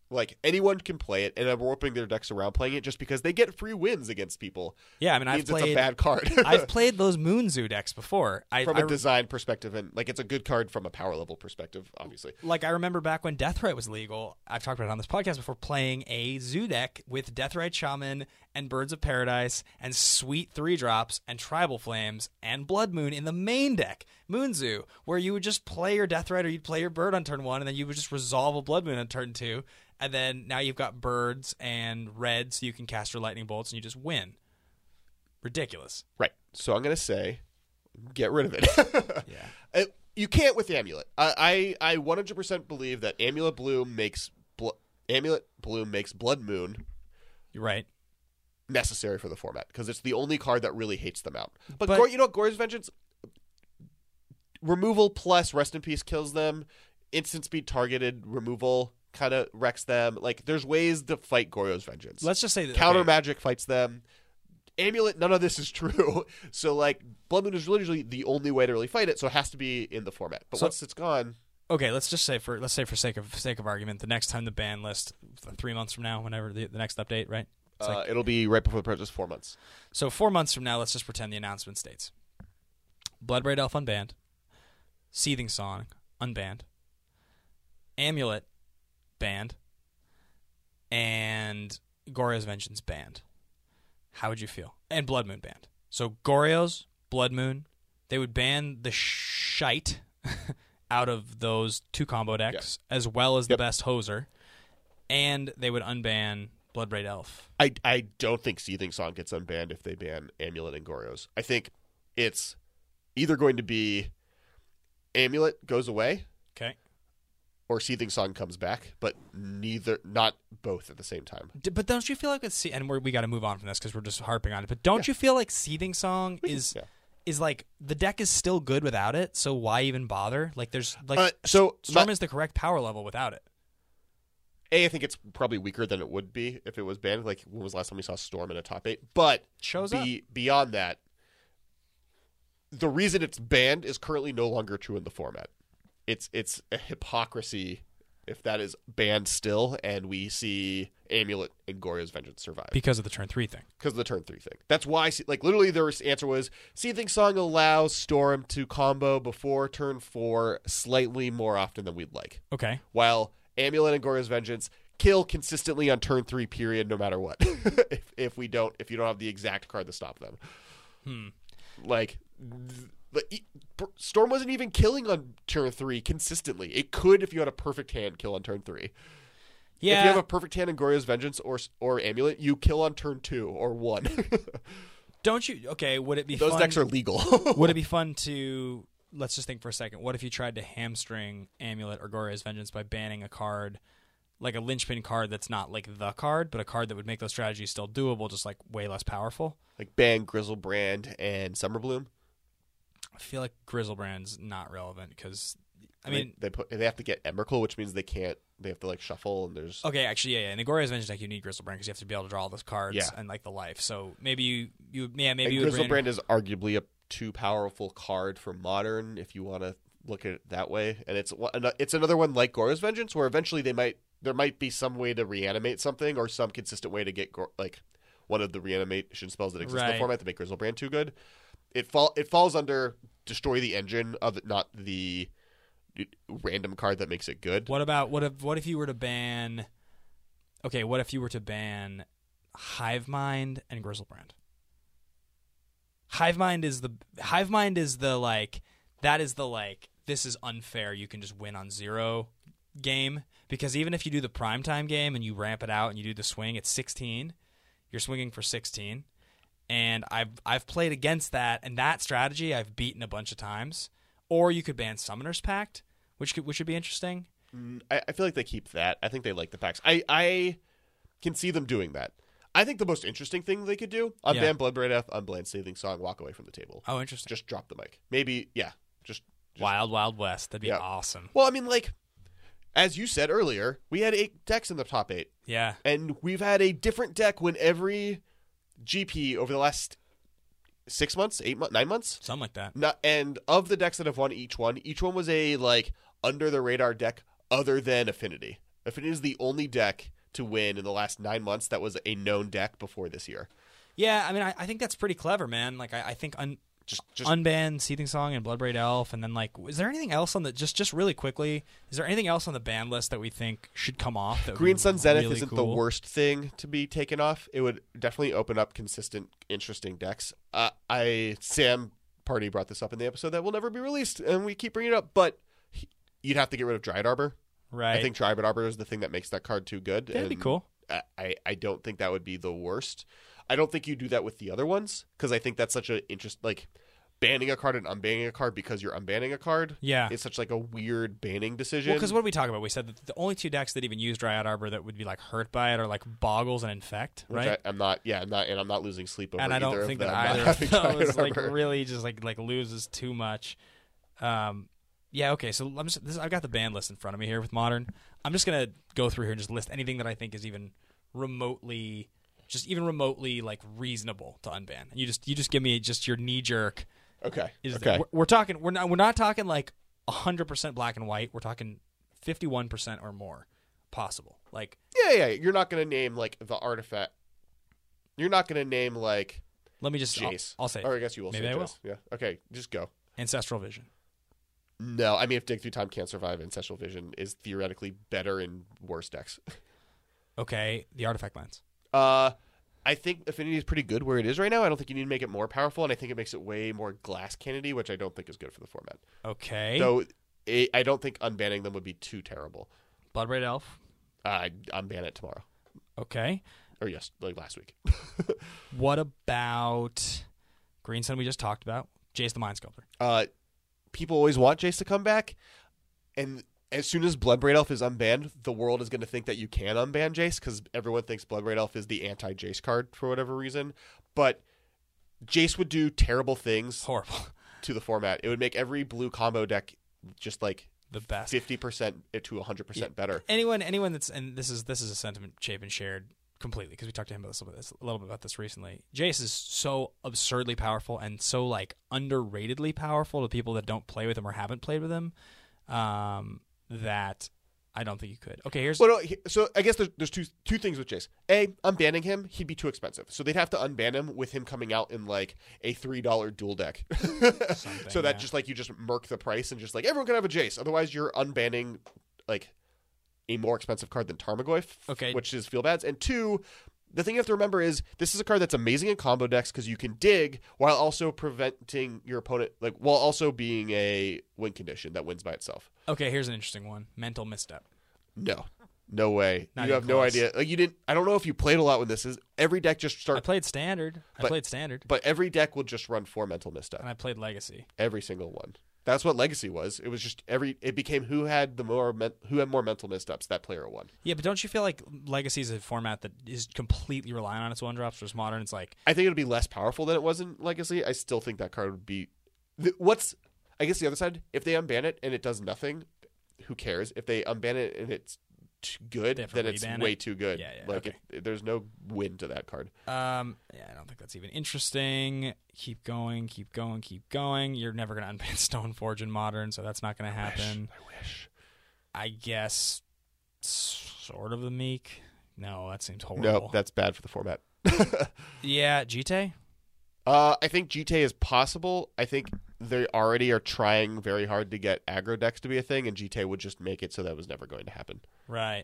Like, anyone can play it, and I'm warping their decks around playing it just because they get free wins against people. Yeah, I mean, I've means played it's a bad card. I've played those Moon Zoo decks before. I, from I, a design perspective, and like it's a good card from a power level perspective, obviously. Like, I remember back when Deathrite was legal, I've talked about it on this podcast before, playing a Zoo deck with Deathrite Shaman and Birds of Paradise and sweet three drops and Tribal Flames and Blood Moon in the main deck, Moon Zoo, where you would just play your Deathrite or you'd play your Bird on turn one, and then you would just resolve a Blood Moon on turn two, and then now you've got birds and red, so you can cast your lightning bolts and you just win. Ridiculous. Right. So I'm gonna say, get rid of it. Yeah. It, you can't with Amulet. I, I I one hundred percent believe that Amulet Bloom makes bl- Amulet Bloom makes Blood Moon You're right. necessary for the format because it's the only card that really hates them out. But, But- Gor- you know, what, Gorya's Vengeance removal plus Rest in Peace kills them. Instant speed targeted removal kind of wrecks them. Like, there's ways to fight Goryo's Vengeance. Let's just say that Counter okay. magic fights them. Amulet, none of this is true. So, like, Blood Moon is literally the only way to really fight it, so it has to be in the format. But So- once it's gone, Okay, let's just say for let's say for sake of sake of argument, the next time the ban list, three months from now, whenever the, the next update, right? It's uh, like- it'll be right before the purchase, four months. so four months from now, let's just pretend the announcement states: Bloodbraid Elf unbanned, Seething Song unbanned, Amulet banned, and Goryo's Vengeance banned. How would you feel? And Blood Moon banned. So Goryo's, Blood Moon, they would ban the shite out of those two combo decks, as well as the Yep. best hoser, and they would unban Bloodbraid Elf. I, I don't think Seething Song gets unbanned if they ban Amulet and Goryo's. I think it's either going to be Amulet goes away Okay. or Seething Song comes back, but neither, not both at the same time. D- But don't you feel like it's and we're, we got to move on from this because we're just harping on it. But don't you feel like Seething Song is Yeah. is like the deck is still good without it? So why even bother? Like there's like Uh, so Storm my- is the correct power level without it. A, I think it's probably weaker than it would be if it was banned. Like, when was the last time we saw Storm in a top eight? But Shows be, beyond that, the reason it's banned is currently no longer true in the format. It's it's a hypocrisy if that is banned still, and we see Amulet and Goryo's Vengeance survive Because of the turn three thing. because of the turn three thing. That's why, like, literally, their answer was Seething Song allows Storm to combo before turn four slightly more often than we'd like, Okay. while Amulet and Goryo's Vengeance kill consistently on turn three, period, no matter what. if if we don't, if you don't have the exact card to stop them, Hmm. like, th- the, e- Br- Storm wasn't even killing on turn three consistently. It could if you had a perfect hand kill on turn three. Yeah. If you have a perfect hand in Goryo's Vengeance or or Amulet, you kill on turn two or one. Don't you? Okay. Would it be Those fun, decks are legal. Would it be fun to? Let's just think for a second. What if you tried to hamstring Amulet or Goryo's Vengeance by banning a card, like a linchpin card that's not like the card, but a card that would make those strategies still doable, just like way less powerful? Like ban Grizzlebrand and Summerbloom. I feel like Grizzlebrand's not relevant because, I mean, they, they put they have to get Emrakul, which means they can't. They have to like shuffle, and there's okay, actually, yeah, yeah. In the Goryo's Vengeance deck, you need Grizzlebrand because you have to be able to draw all those cards Yeah. and like the life. So maybe you, you, yeah, maybe and you would Grizzlebrand brand- is arguably a too powerful card for Modern if you want to look at it that way. And it's one- it's another one like Goryo's Vengeance, where eventually they might there might be some way to reanimate something or some consistent way to get Gor- like one of the reanimation spells that exist in Right. the format to make Grizzlebrand too good. It fall it falls under destroy the engine of it, not the random card that makes it good. What about what if what if you were to ban? Okay, what if you were to ban Hivemind and Grizzlebrand? Hivemind is the Hivemind is the like that is the like this is unfair. You can just win on zero game because even if you do the primetime game and you ramp it out and you do the swing, it's sixteen. You're swinging for sixteen, and I've I've played against that and that strategy I've beaten a bunch of times. Or you could ban Summoner's Pact, which could which would be interesting. Mm, I, I feel like they keep that. I think they like the packs. I, I can see them doing that. I think the most interesting thing they could do, unban Yeah. Bloodbraid F, unban Seething Song, walk away from the table. Oh, interesting. Just drop the mic. Maybe, yeah. Just, just Wild Wild West. That'd be Yeah. awesome. Well, I mean, like, as you said earlier, we had eight decks in the top eight. Yeah. And we've had a different deck when every G P over the last six months, eight months, nine months. Something like that. Not, and of the decks that have won each one, each one was a like under the radar deck other than Affinity. Affinity is the only deck to win in the last nine months that was a known deck before this year. Yeah, I mean, I, I think that's pretty clever, man. Like, I, I think un, Just, just unbanned Seething Song and Bloodbraid Elf, and then like, is there anything else on the just just really quickly? Is there anything else on the ban list that we think should come off? That would Green be Sun Zenith really isn't cool? the worst thing to be taken off. It would definitely open up consistent, interesting decks. Uh, I Sam Party brought this up in the episode that will never be released, and we keep bringing it up. But he, you'd have to get rid of Dryad Arbor. Right. I think Dryad Arbor is the thing that makes that card too good. That'd be and cool. I, I, I don't think that would be the worst. I don't think you do that with the other ones because I think that's such an interest like. Banning a card and unbanning a card because you're unbanning a card. Yeah. It's such like a weird banning decision. Well, because what did we talk about? We said that the only two decks that even use Dryad Arbor that would be like hurt by it are like Boggles and Infect, Which right? I, I'm not. Yeah, I'm not, and I'm not losing sleep over. And I don't either think of that them not either having of Dryad those like Arbor. really just like like loses too much. Um, yeah. Okay. So I'm just this, I've got the ban list in front of me here with Modern. I'm just gonna go through here and just list anything that I think is even remotely, just even remotely like reasonable to unban. And you just you just give me just your knee jerk. Okay. Is okay. we're, we're talking we're not we're not talking like one hundred percent black and white. We're talking fifty-one percent or more possible. Like Yeah, yeah. You're not gonna name like the artifact. You're not gonna name like let me just Jace. I'll, I'll say Or I guess you will. Maybe say I will. Jace. Yeah. Okay. Just go. Ancestral Vision. No, I mean if Dig Through Time can't survive, Ancestral Vision is theoretically better in worse decks. Okay, the Artifact Lens. Uh, I think Affinity is pretty good where it is right now. I don't think you need to make it more powerful, and I think it makes it way more glass cannony, which I don't think is good for the format. Okay. Though it, I don't think unbanning them would be too terrible. Bloodbraid Elf. Uh, I unban it tomorrow. Okay. Or yes, like last week. What about Green Sun we just talked about? Jace the Mind Sculptor. uh, people always want Jace to come back, and as soon as Bloodbraid Elf is unbanned, the world is going to think that you can unban Jace because everyone thinks Bloodbraid Elf is the anti-Jace card for whatever reason. But Jace would do terrible things Horrible. to the format. It would make every blue combo deck just like The best. fifty percent to one hundred percent better. Anyone anyone that's and this is this is a sentiment Chapin shared completely because we talked to him about this a little, bit, a little bit about this recently. Jace is so absurdly powerful and so like underratedly powerful to people that don't play with him or haven't played with him. Um, that I don't think you could. Okay, here's Well, no, he- so I guess there's, there's two two things with Jace. A, unbanning him, he'd be too expensive. So they'd have to unban him with him coming out in like a three dollar dual deck. so that yeah. just like you just murk the price and just like everyone can have a Jace. Otherwise, you're unbanning like a more expensive card than Tarmogoyf, Okay. which is feel bads. And two, the thing you have to remember is this is a card that's amazing in combo decks because you can dig while also preventing your opponent, like while also being a win condition that wins by itself. okay. Here's an interesting one: Mental Misstep. No, no way. Not you even have no close. idea. Like you didn't. I don't know if you played a lot when this is. Every deck just I start, played Standard. I But- played Standard, but every deck will just run four mental misstep. and I played Legacy. Every single one. That's what Legacy was. It was just every. It became who had the more men, who had more mental missteps. That player won. Yeah, but don't you feel like Legacy is a format that is completely reliant on its one drops? Whereas Modern, it's like I think it'll be less powerful than it was in Legacy. I still think that card would be. The, what's I guess the other side. If they unban it and it does nothing, who cares? If they unban it and it's too good, They have to then it's reban way it? too good. Yeah, yeah, Like okay. it, there's no win to that card. Um, yeah, I don't think that's even interesting. Keep going, keep going, keep going. You're never going to unban Stoneforge in Modern, so that's not going to happen. I wish. I guess sort of the Meek. No, that seems horrible. No, that's bad for the format. yeah, Jite? Uh, I think G T A is possible. I think they already are trying very hard to get aggro decks to be a thing, and G T A would just make it so that was never going to happen. Right.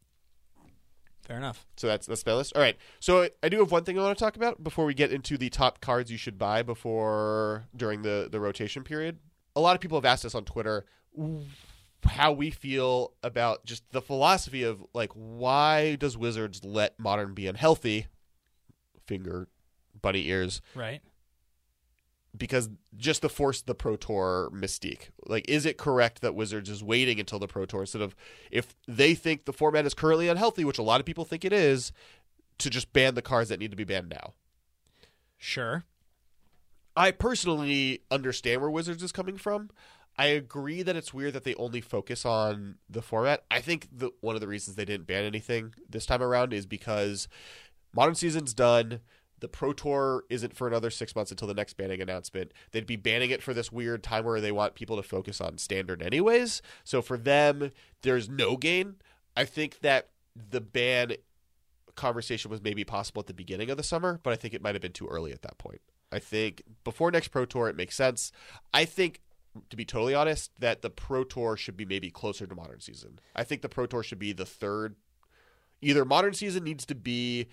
Fair enough. So that's that's my list. All right. So I do have one thing I want to talk about before we get into the top cards you should buy before during the, the rotation period. A lot of people have asked us on Twitter how we feel about just the philosophy of like why does Wizards let Modern be unhealthy? Finger bunny ears. Right. Because just the force the Pro Tour mystique. Like, is it correct that Wizards is waiting until the Pro Tour instead of, if they think the format is currently unhealthy, which a lot of people think it is, to just ban the cards that need to be banned now? Sure. I personally understand where Wizards is coming from. I agree that it's weird that they only focus on the format. I think the, one of the reasons they didn't ban anything this time around is because Modern Season's done. The Pro Tour isn't for another six months until the next banning announcement. They'd be banning it for this weird time where they want people to focus on Standard anyways. So for them, there's no gain. I think that the ban conversation was maybe possible at the beginning of the summer, but I think it might have been too early at that point. I think before next Pro Tour, it makes sense. I think, to be totally honest, that the Pro Tour should be maybe closer to Modern Season. I think the Pro Tour should be the third. Either Modern Season needs to be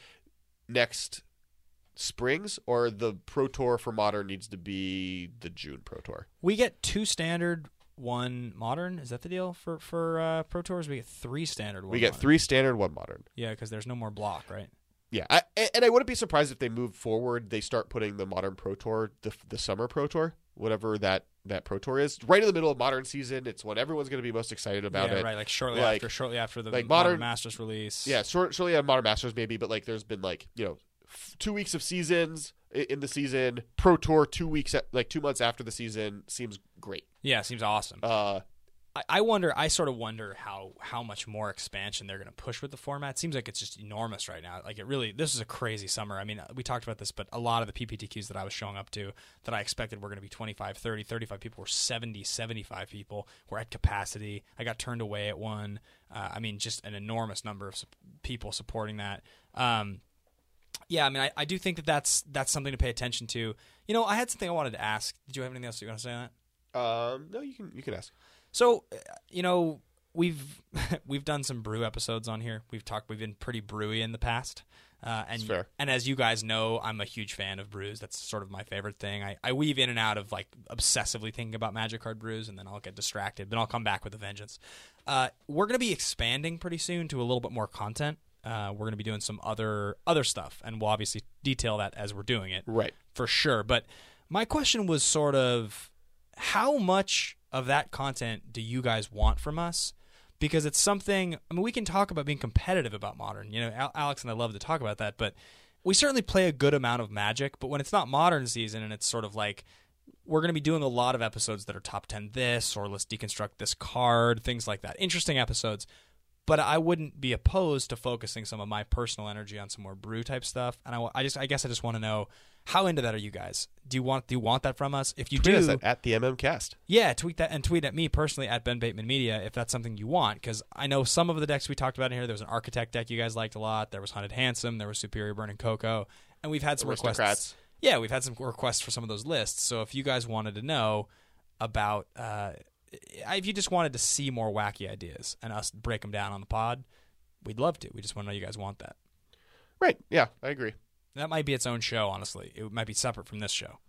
next springs, or the Pro Tour for Modern needs to be the June Pro Tour. We get two standard, one Modern. Is that the deal for for uh, Pro Tours? We get three standard, one We get modern. three standard, one Modern. Yeah, because there's no more block, right? Yeah, I, and I wouldn't be surprised if they move forward. They start putting the Modern Pro Tour, the the Summer Pro Tour, whatever that, that Pro Tour is, right in the middle of Modern Season. It's when everyone's going to be most excited about yeah, it. right. Like shortly Like- after, shortly after the like Modern, Modern- Masters release. Yeah, short, shortly on Modern Masters maybe, but like there's been like you know f- two weeks of seasons i- in the season. Pro Tour two weeks, at, like two months after the season seems great. yeah, seems awesome. Uh, I, I wonder. I sort of wonder how how much more expansion they're going to push with the format. Seems like it's just enormous right now. Like it really. This is a crazy summer. I mean, we talked about this, but a lot of the P P T Qs that I was showing up to that I expected were going to be twenty-five, thirty, thirty-five people were seventy, seventy-five people. Were at capacity. I got turned away at one. Uh, I mean, just an enormous number of su- people supporting that. Um, yeah, I mean, I, I do think that that's that's something to pay attention to. You know, I had something I wanted to ask. Did you have anything else you want to say on that? um, no, you can you can ask. So, uh, you know, we've we've done some brew episodes on here. We've talked. We've been pretty brewy in the past, uh, and That's fair. and as you guys know, I'm a huge fan of brews. That's sort of my favorite thing. I, I weave in and out of like obsessively thinking about Magic card brews, and then I'll get distracted. Then I'll come back with a vengeance. Uh, we're going to be expanding pretty soon to a little bit more content. Uh, we're going to be doing some other other stuff, and we'll obviously detail that as we're doing it. Right. For sure. But my question was sort of how much of that content do you guys want from us? Because it's something, I mean, we can talk about being competitive about Modern. You know, Al- Alex and I love to talk about that, but we certainly play a good amount of Magic. But when it's not Modern Season and it's sort of like, we're going to be doing a lot of episodes that are top ten this, or let's deconstruct this card, things like that. Interesting episodes. But I wouldn't be opposed to focusing some of my personal energy on some more brew type stuff. And I, I just, I guess I just want to know, how into that are you guys? Do you want, do you want that from us? If you Tweet do, us at, at the M M Cast. yeah, tweet that and tweet at me personally at Ben Bateman Media if that's something you want. Because I know some of the decks we talked about in here. There was an Architect deck you guys liked a lot. There was Hunted Handsome. There was Superior Burning Cocoa, and we've had some requests. Aristocrats. Yeah, we've had some requests for some of those lists. So if you guys wanted to know about, uh, if you just wanted to see more wacky ideas and us break them down on the pod, we'd love to. We just want to know you guys want that. Right. Yeah, I agree. That might be its own show, honestly. It might be separate from this show.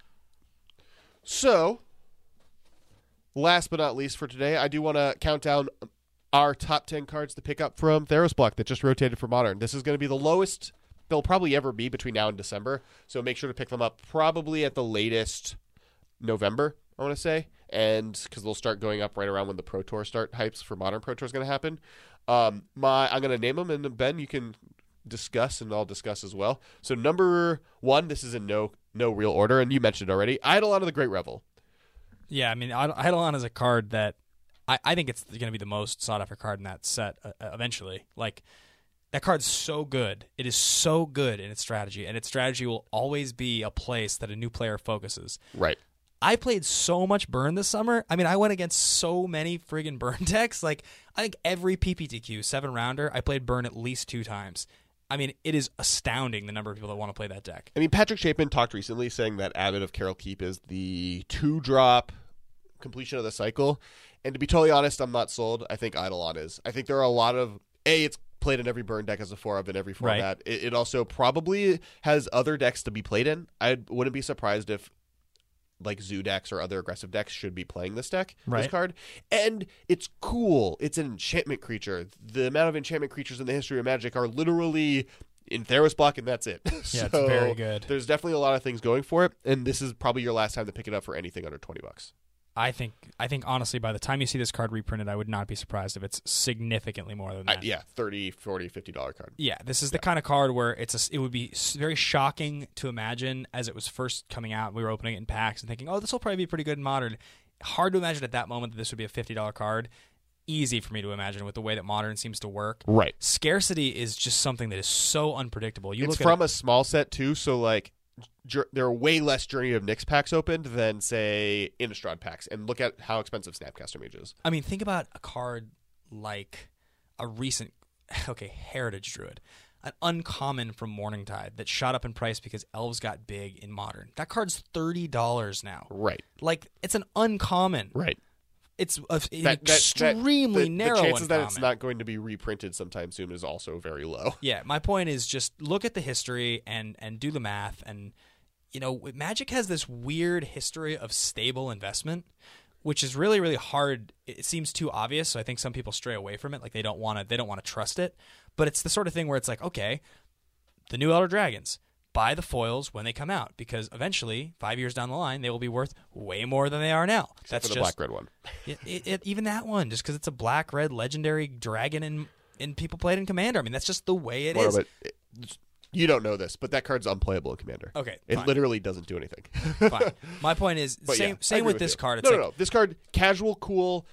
So, last but not least for today, I do want to count down our top ten cards to pick up from Theros Block that just rotated for Modern. This is going to be the lowest they'll probably ever be between now and December, so make sure to pick them up probably at the latest November, I want to say, and because they'll start going up right around when the Pro Tour start hypes for Modern Pro Tour is going to happen. Um, my I'm going to name them, and then Ben, you can discuss, and I'll discuss as well. So number one, this is in no no real order, and you mentioned it already, Eidolon of the Great Revel. Yeah, I mean, Eid- Eidolon is a card that I, I think it's going to be the most sought after card in that set uh, eventually. Like, that card's so good. It is so good in its strategy, and its strategy will always be a place that a new player focuses. Right. I played so much Burn this summer. I mean, I went against so many friggin' Burn decks. Like, I think every P P T Q seven rounder, I played Burn at least two times. I mean, it is astounding the number of people that want to play that deck. I mean, Patrick Chapin talked recently saying that Abbott of Carol Keep is the two-drop completion of the cycle. And to be totally honest, I'm not sold. I think Eidolon is. I think there are a lot of... A, it's played in every Burn deck as a four of in every format. Right. It, it also probably has other decks to be played in. I wouldn't be surprised if like Zoo decks or other aggressive decks should be playing this deck, Right. this card. And it's cool. It's an enchantment creature. The amount of enchantment creatures in the history of Magic are literally in Theros Block, and that's it. Yeah, So it's very good. There's definitely a lot of things going for it, and this is probably your last time to pick it up for anything under twenty bucks. I think, I think honestly, by the time you see this card reprinted, I would not be surprised if it's significantly more than I, that. yeah, thirty, forty, fifty dollars card. Yeah, this is the kind of card where it's a, it would be s- very shocking to imagine as it was first coming out. We were opening it in packs and thinking, oh, this will probably be pretty good in Modern. Hard to imagine at that moment that this would be a fifty dollars card. Easy for me to imagine with the way that Modern seems to work. Right. Scarcity is just something that is so unpredictable. You It's look from at a small set, too, so, like, Jur- there are way less Journey of Nyx packs opened than, say, Innistrad packs. And look at how expensive Snapcaster Mage is. I mean, think about a card like a recent, okay, Heritage Druid, an uncommon from Morningtide that shot up in price because elves got big in Modern. That card's thirty dollars now. Right. Like, it's an uncommon. Right. It's a, an That- that- extremely that- the, narrow The chances uncommon. that it's not going to be reprinted sometime soon is also very low. Yeah, my point is just look at the history and and do the math. And, you know, Magic has this weird history of stable investment, which is really, really hard. It seems too obvious, so I think some people stray away from it. Like, they don't want to they don't want to trust it. But it's the sort of thing where it's like, okay, the new Elder Dragons, buy the foils when they come out, because eventually, five years down the line, they will be worth way more than they are now. Except That's for the just black red one. it, it, it, even that one, just because it's a black red legendary dragon and and people played in Commander. I mean, that's just the way it Well, is. but it- you don't know this, but that card's unplayable in Commander. Okay, It fine. literally doesn't do anything. Fine. My point is, But same yeah, I same agree with with this you. card. It's No, like, no, no. This card, casual, cool,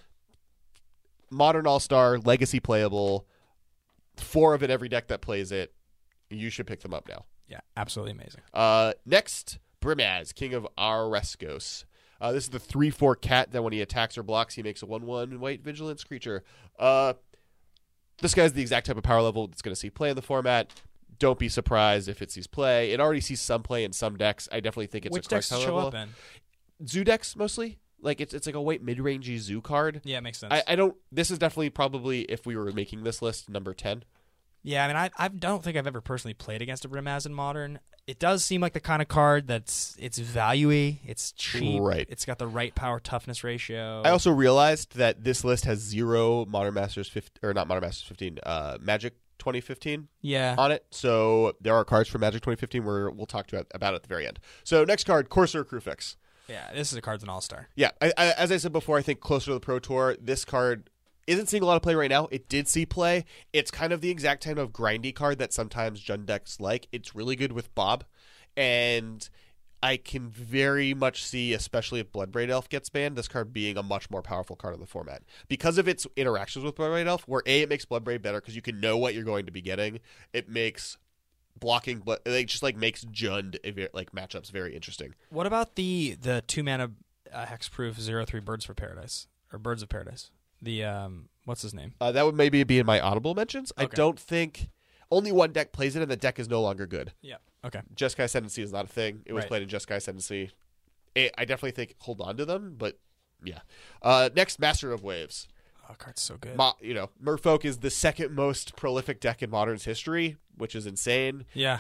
modern all-star, legacy playable, four of it every deck that plays it. You should pick them up now. yeah, absolutely amazing. Uh, next, Brimaz, King of Areskos. Uh, this is the three four cat that when he attacks or blocks, he makes a one one white vigilance creature. Uh, this guy's the exact type of power level that's going to see play in the format. Don't be surprised if it sees play. It already sees some play in some decks. I definitely think it's Which a decks correct does it power show level. up in? Zoo decks mostly. Like it's it's like a white mid rangey zoo card. Yeah, it makes sense. I, I don't. This is definitely probably if we were making this list number ten. yeah, I mean, I I don't think I've ever personally played against a Brimaz in Modern. It does seem like the kind of card that's it's value-y, it's cheap, Right. It's got the right power toughness ratio. I also realized that this list has zero Modern Masters fifteen or not Modern Masters fifteen. Uh, Magic twenty fifteen. yeah, On it. So there are cards from Magic twenty fifteen where we'll talk to about at the very end. So next card, Corsair Crewfix. yeah. This is a card's an all-star. Yeah, I, I, as I said before, I think closer to the Pro Tour, this card isn't seeing a lot of play right now. It did see play. It's kind of the exact kind of grindy card that sometimes Jund decks like. It's really good with Bob, and I can very much see, especially if Bloodbraid Elf gets banned, this card being a much more powerful card in the format because of its interactions with Bloodbraid Elf. Where a it makes Bloodbraid better because you can know what you're going to be getting. It makes blocking, blood, it just like makes Jund a ve- like matchups very interesting. What about the the two mana uh, hexproof zero three Birds for Paradise or Birds of Paradise? The um, what's his name? Uh, that would maybe be in my audible mentions. I Okay. don't think only one deck plays it, and the deck is no longer good. Yeah. Okay. Jeskai Ascendancy is not a thing. It was Right. played in Jeskai Ascendancy. I I definitely think hold on to them, but yeah. Uh, next, Master of Waves. Oh, card's so good. Mo- you know, Merfolk is the second most prolific deck in Modern's history, which is insane. yeah.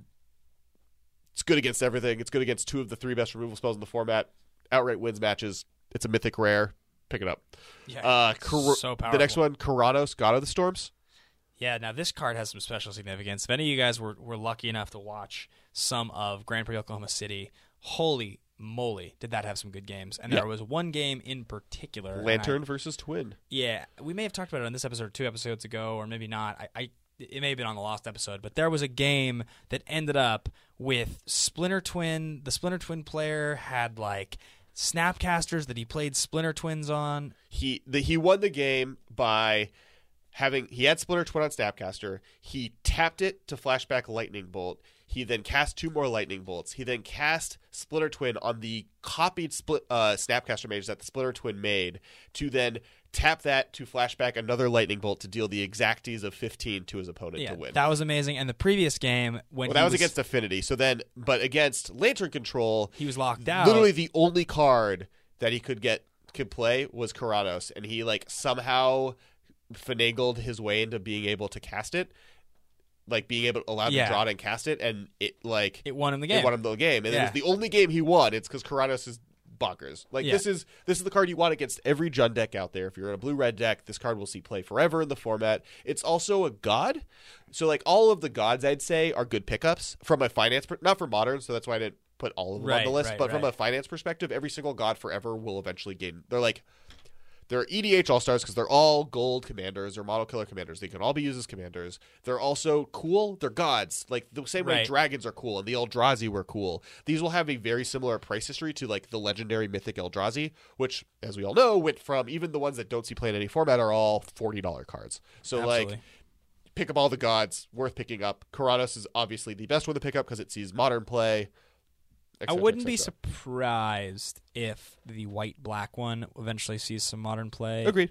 It's good against everything. It's good against two of the three best removal spells in the format. Outright wins matches. It's a mythic rare. Pick it up. Yeah. Uh, Kor- so powerful. the next one, Keranos, God of the Storms. Yeah, now this card has some special significance. If any of you guys were, were lucky enough to watch some of Grand Prix Oklahoma City, holy moly, did that have some good games. And Yeah. there was one game in particular. and Lantern I- versus Twin. yeah, we may have talked about it on this episode or two episodes ago, or maybe not. I, I It may have been on the lost episode, but there was a game that ended up with Splinter Twin. The Splinter Twin player had, like, Snapcasters that he played Splinter Twins on. He the, he won the game by having he had Splinter Twin on Snapcaster. He tapped it to flashback Lightning Bolt. He then cast two more Lightning Bolts. He then cast Splinter Twin on the copied split uh, Snapcaster mage that the Splinter Twin made to then tap that to flashback another Lightning Bolt to deal the exacties of fifteen to his opponent Yeah, to win. that was amazing. And the previous game, when well, he that was, against Affinity. So then, but against Lantern Control, he was locked out. literally the only card that he could get could play was Keranos, and he like somehow finagled his way into being able to cast it, like being able allowed Yeah. to draw it and cast it, and it like it won him the it game. won him the game, and it Yeah. was the only game he won. It's because Keranos is bonkers. Like Yeah. this is this is the card you want against every Jund deck out there. If you're in a blue red deck, this card will see play forever in the format. It's also a god, so like all of the gods I'd say are good pickups from a finance, per- not for modern, so that's why I didn't put all of them on Right, the list. right, but from right. a finance perspective, every single god forever will eventually gain. They're like they're E D H all stars because they're all gold commanders or model killer commanders. They can all be used as commanders. They're also cool. They're gods. Like the same way Right. dragons are cool and the Eldrazi were cool. These will have a very similar price history to like the legendary mythic Eldrazi, which, as we all know, went from even the ones that don't see play in any format are all forty dollars cards. So Absolutely. like pick up all the gods, worth picking up. Keranos is obviously the best one to pick up because it sees modern play. et I cetera, wouldn't et be cetera. surprised if the white black one eventually sees some modern play. Agreed. I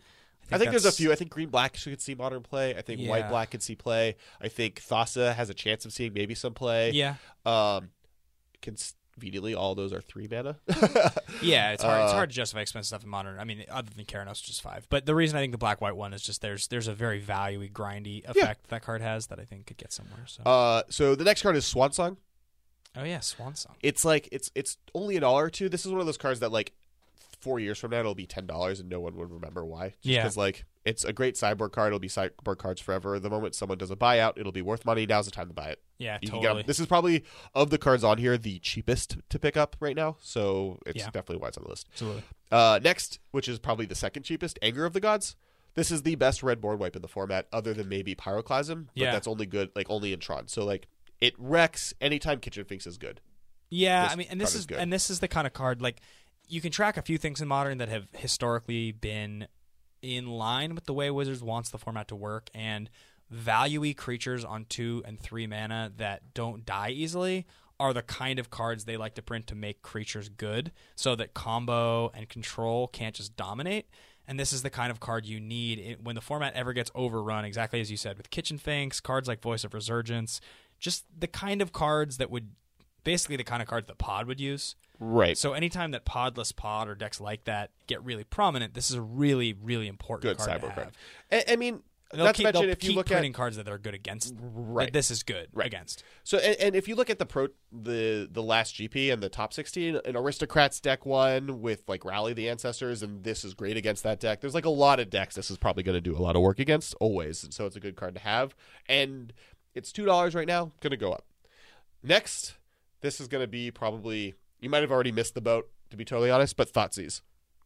I think there's a that's- few. I think green black could see modern play. I think white Yeah. black could see play. I think Thassa has a chance of seeing maybe some play. Yeah, Um, conveniently, all those are three mana. yeah. It's hard. it's Uh, hard to justify expensive stuff in modern. I mean, other than Keranos, which is five. But the reason I think the black white one is just there's there's a very value-y, grindy effect that card has that I think could get somewhere. So. Uh, so the next card is Swan Song. oh yeah, Swan Song. It's like it's it's only a dollar or two. This is one of those cards that like four years from now it'll be ten dollars and no one would remember why. Just Yeah. because like it's a great sideboard card. It'll be sideboard cards forever. The moment someone does a buyout, it'll be worth money. Now's the time to buy it. Yeah, You can totally. get 'em. This is probably of the cards on here the cheapest to pick up right now. So it's Yeah. definitely why it's on the list. Absolutely. Uh, next, which is probably the second cheapest, Anger of the Gods. This is the best red board wipe in the format, other than maybe Pyroclasm, but Yeah. that's only good like only in Tron. So like it wrecks anytime Kitchen Finks is good. Yeah, This I mean, and this card is, is good. and this is the kind of card like you can track a few things in modern that have historically been in line with the way Wizards wants the format to work, and value-y creatures on two and three mana that don't die easily are the kind of cards they like to print to make creatures good, so that combo and control can't just dominate. And this is the kind of card you need it, when the format ever gets overrun, exactly as you said, with Kitchen Finks, cards like Voice of Resurgence, just the kind of cards that would, basically the kind of cards that Pod would use. Right. So anytime that Podless Pod or decks like that get really prominent, this is a really, really important Good card to sideboard have. card. I, I mean, They'll not keep, to mention they'll if you keep look printing at cards that are good against. Right. that This is good Right. against. so and, and if you look at the pro the the last G P and the top sixteen, an Aristocrats deck won with like Rally the Ancestors, and this is great against that deck. There's like a lot of decks this is probably going to do a lot of work against always, and so it's a good card to have. And it's two dollars right now, going to go up. Next, this is going to be probably you might have already missed the boat to be totally honest, but Thoughtseize.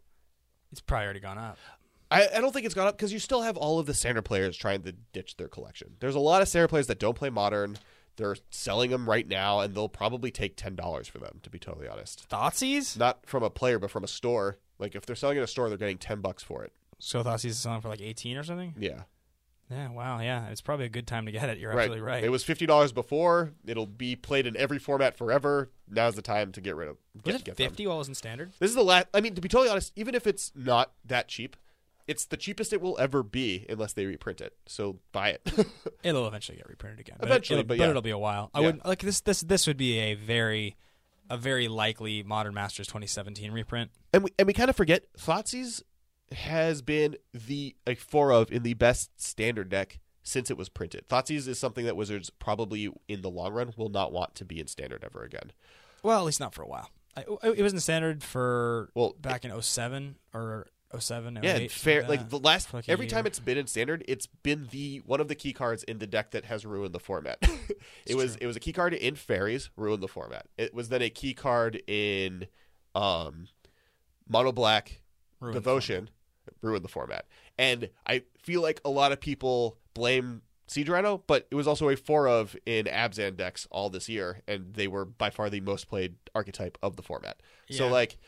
It's probably already gone up. I, I don't think it's gone up because you still have all of the standard players trying to ditch their collection. There's a lot of standard players that don't play modern. They're selling them right now, and they'll probably take ten dollars for them, to be totally honest. Thoughtseize? Not from a player, but from a store. Like, if they're selling in a store, they're getting ten bucks for it. So Thoughtseize is selling for like eighteen or something? Yeah. Yeah, wow, yeah. It's probably a good time to get it. You're Right. absolutely right. It was fifty dollars before. It'll be played in every format forever. Now's the time to get rid of get, was it get them. fifty while it was in standard? This is the last. I mean, to be totally honest, even if it's not that cheap, it's the cheapest it will ever be unless they reprint it. So buy it. It'll eventually get reprinted again. But Eventually, it'll, but yeah. it'll be a while. I Yeah. would like this. This this would be a very, a very likely Modern Masters twenty seventeen reprint. And we and we kind of forget Thoughtseize has been the like four of in the best standard deck since it was printed. Thoughtseize is something that Wizards probably in the long run will not want to be in standard ever again. Well, at least not for a while. I, it was in standard for Well, back in oh seven or oh seven. Yeah, oh and eight, fair. something Like that. the last For like a every time year. it's been in standard, it's been the one of the key cards in the deck that has ruined the format. it was true. it was a key card in Fairies, ruined the format. It was then a key card in um, Mono Black Ruined the Devotion, ruined the format. And I feel like a lot of people blame Siege Rhino, but it was also a four of in Abzan decks all this year, and they were by far the most played archetype of the format. So Yeah. like,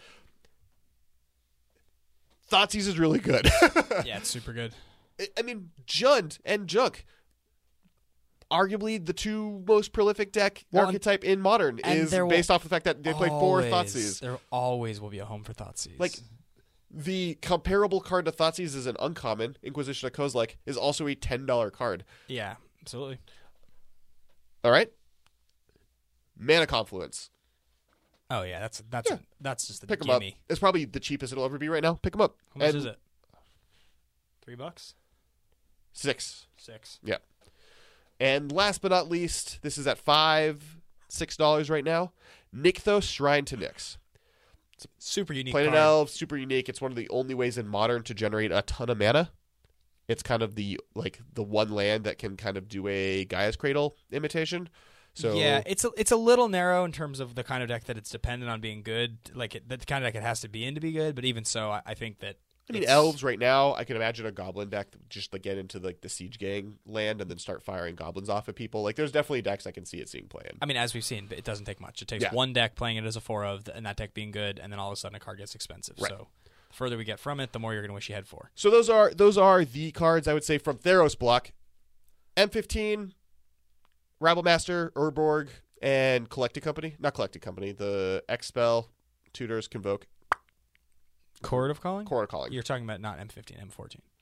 Thoughtseize is really good. yeah, it's super good. I- I mean, Jund and Junk, arguably the two most prolific deck Well, archetype in Modern, and is there will based off the fact that they played four Always- Thoughtseize. There always will be a home for Thoughtseize. Like, the comparable card to Thoughtseize is an uncommon, Inquisition of Kozilek, is also a ten dollars card. yeah, absolutely. All right? Mana Confluence. Oh yeah, that's that's Yeah. that's just a Pick them up. gimme. It's probably the cheapest it'll ever be right now. Pick them up. How much And is it? Three bucks? Six. Six. Yeah. And last but not least, this is at five, six dollars right now. Nykthos Shrine to Nyx. Super unique. Plain and card. Elves, super unique. It's one of the only ways in Modern to generate a ton of mana. It's kind of the like the one land that can kind of do a Gaia's Cradle imitation. So yeah, it's a it's a little narrow in terms of the kind of deck that it's dependent on being good. Like it, the kind of deck it has to be in to be good. But even so, I, I think that I mean, it's- elves right now. I can imagine a goblin deck just to get into like the siege gang land and then start firing goblins off at people. Like, there's definitely decks I can see it seeing play in. I mean, as we've seen, it doesn't take much. It takes Yeah. one deck playing it as a four of, and that deck being good, and then all of a sudden a card gets expensive. Right. So the further we get from it, the more you're going to wish you had four. So those are those are the cards I would say from Theros block. M fifteen, Rabblemaster, Urborg, and Collecting Company. Not Collecting Company. The Expel, Tutors, Convoke, Chord of Calling? Core Calling. You're talking about not M fifteen, M fourteen.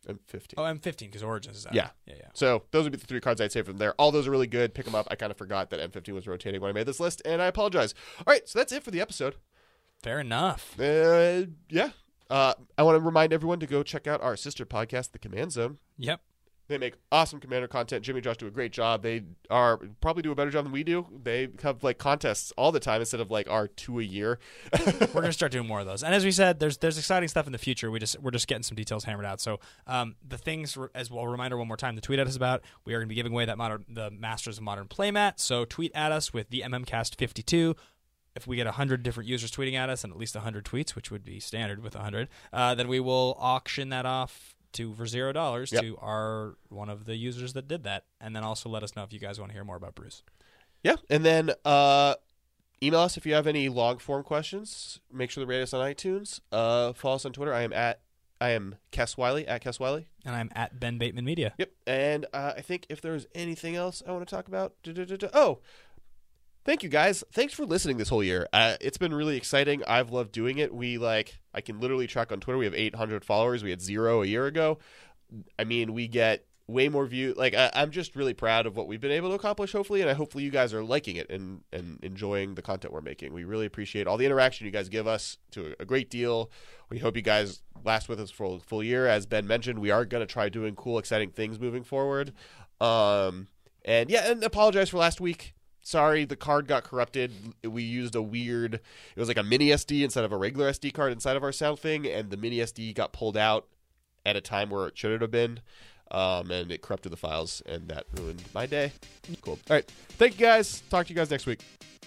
M fifteen. Oh, M fifteen because Origins is out. Yeah. Yeah, yeah. So those would be the three cards I'd say from there. All those are really good. Pick them up. I kind of forgot that M fifteen was rotating when I made this list, and I apologize. All right, so that's it for the episode. Fair enough. Uh, yeah. Uh, I want to remind everyone to go check out our sister podcast, The Command Zone. Yep. They make awesome Commander content. Jimmy and Josh do a great job. They are probably do a better job than we do. They have like contests all the time instead of like our two a year. We're gonna start doing more of those. And as we said, there's there's exciting stuff in the future. We just we're just getting some details hammered out. So um, the things as well. Reminder one more time to tweet at us about. We are gonna be giving away that modern the Masters of Modern playmat. So tweet at us with the M M Cast fifty-two. If we get one hundred different users tweeting at us and at least one hundred tweets, which would be standard with one hundred, uh, then we will auction that off to for zero dollars yep. to our one of the users that did that, and then also let us know if you guys want to hear more about Bruce. Yeah, and then uh, email us if you have any long form questions. Make sure to rate us on iTunes. Uh, follow us on Twitter. I am at I am Kes Wiley at Kes Wiley, and I'm at Ben Bateman Media. Yep, and uh, I think if there's anything else I want to talk about, da, da, da, da, oh. Thank you, guys. Thanks for listening this whole year. Uh, it's been really exciting. I've loved doing it. We like, I can literally track on Twitter. We have eight hundred followers. We had zero a year ago. I mean, we get way more views. Like, I, I'm just really proud of what we've been able to accomplish, hopefully, and I hopefully you guys are liking it and, and enjoying the content we're making. We really appreciate all the interaction you guys give us to a, a great deal. We hope you guys last with us for a full year. As Ben mentioned, we are going to try doing cool, exciting things moving forward. Um, and yeah, and apologize for last week. Sorry, the card got corrupted. We used a weird, it was like a mini S D instead of a regular S D card inside of our sound thing, and the mini S D got pulled out at a time where it shouldn't have been, um, and it corrupted the files, and that ruined my day. Cool. All right. Thank you, guys. Talk to you guys next week.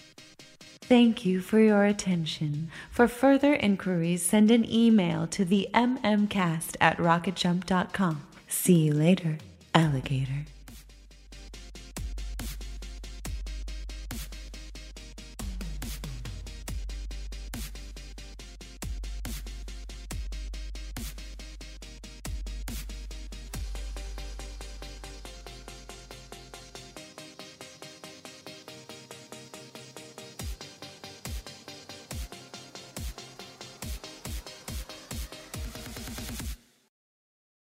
Thank you for your attention. For further inquiries, send an email to the mmcast at rocketjump dot com. See you later, alligator.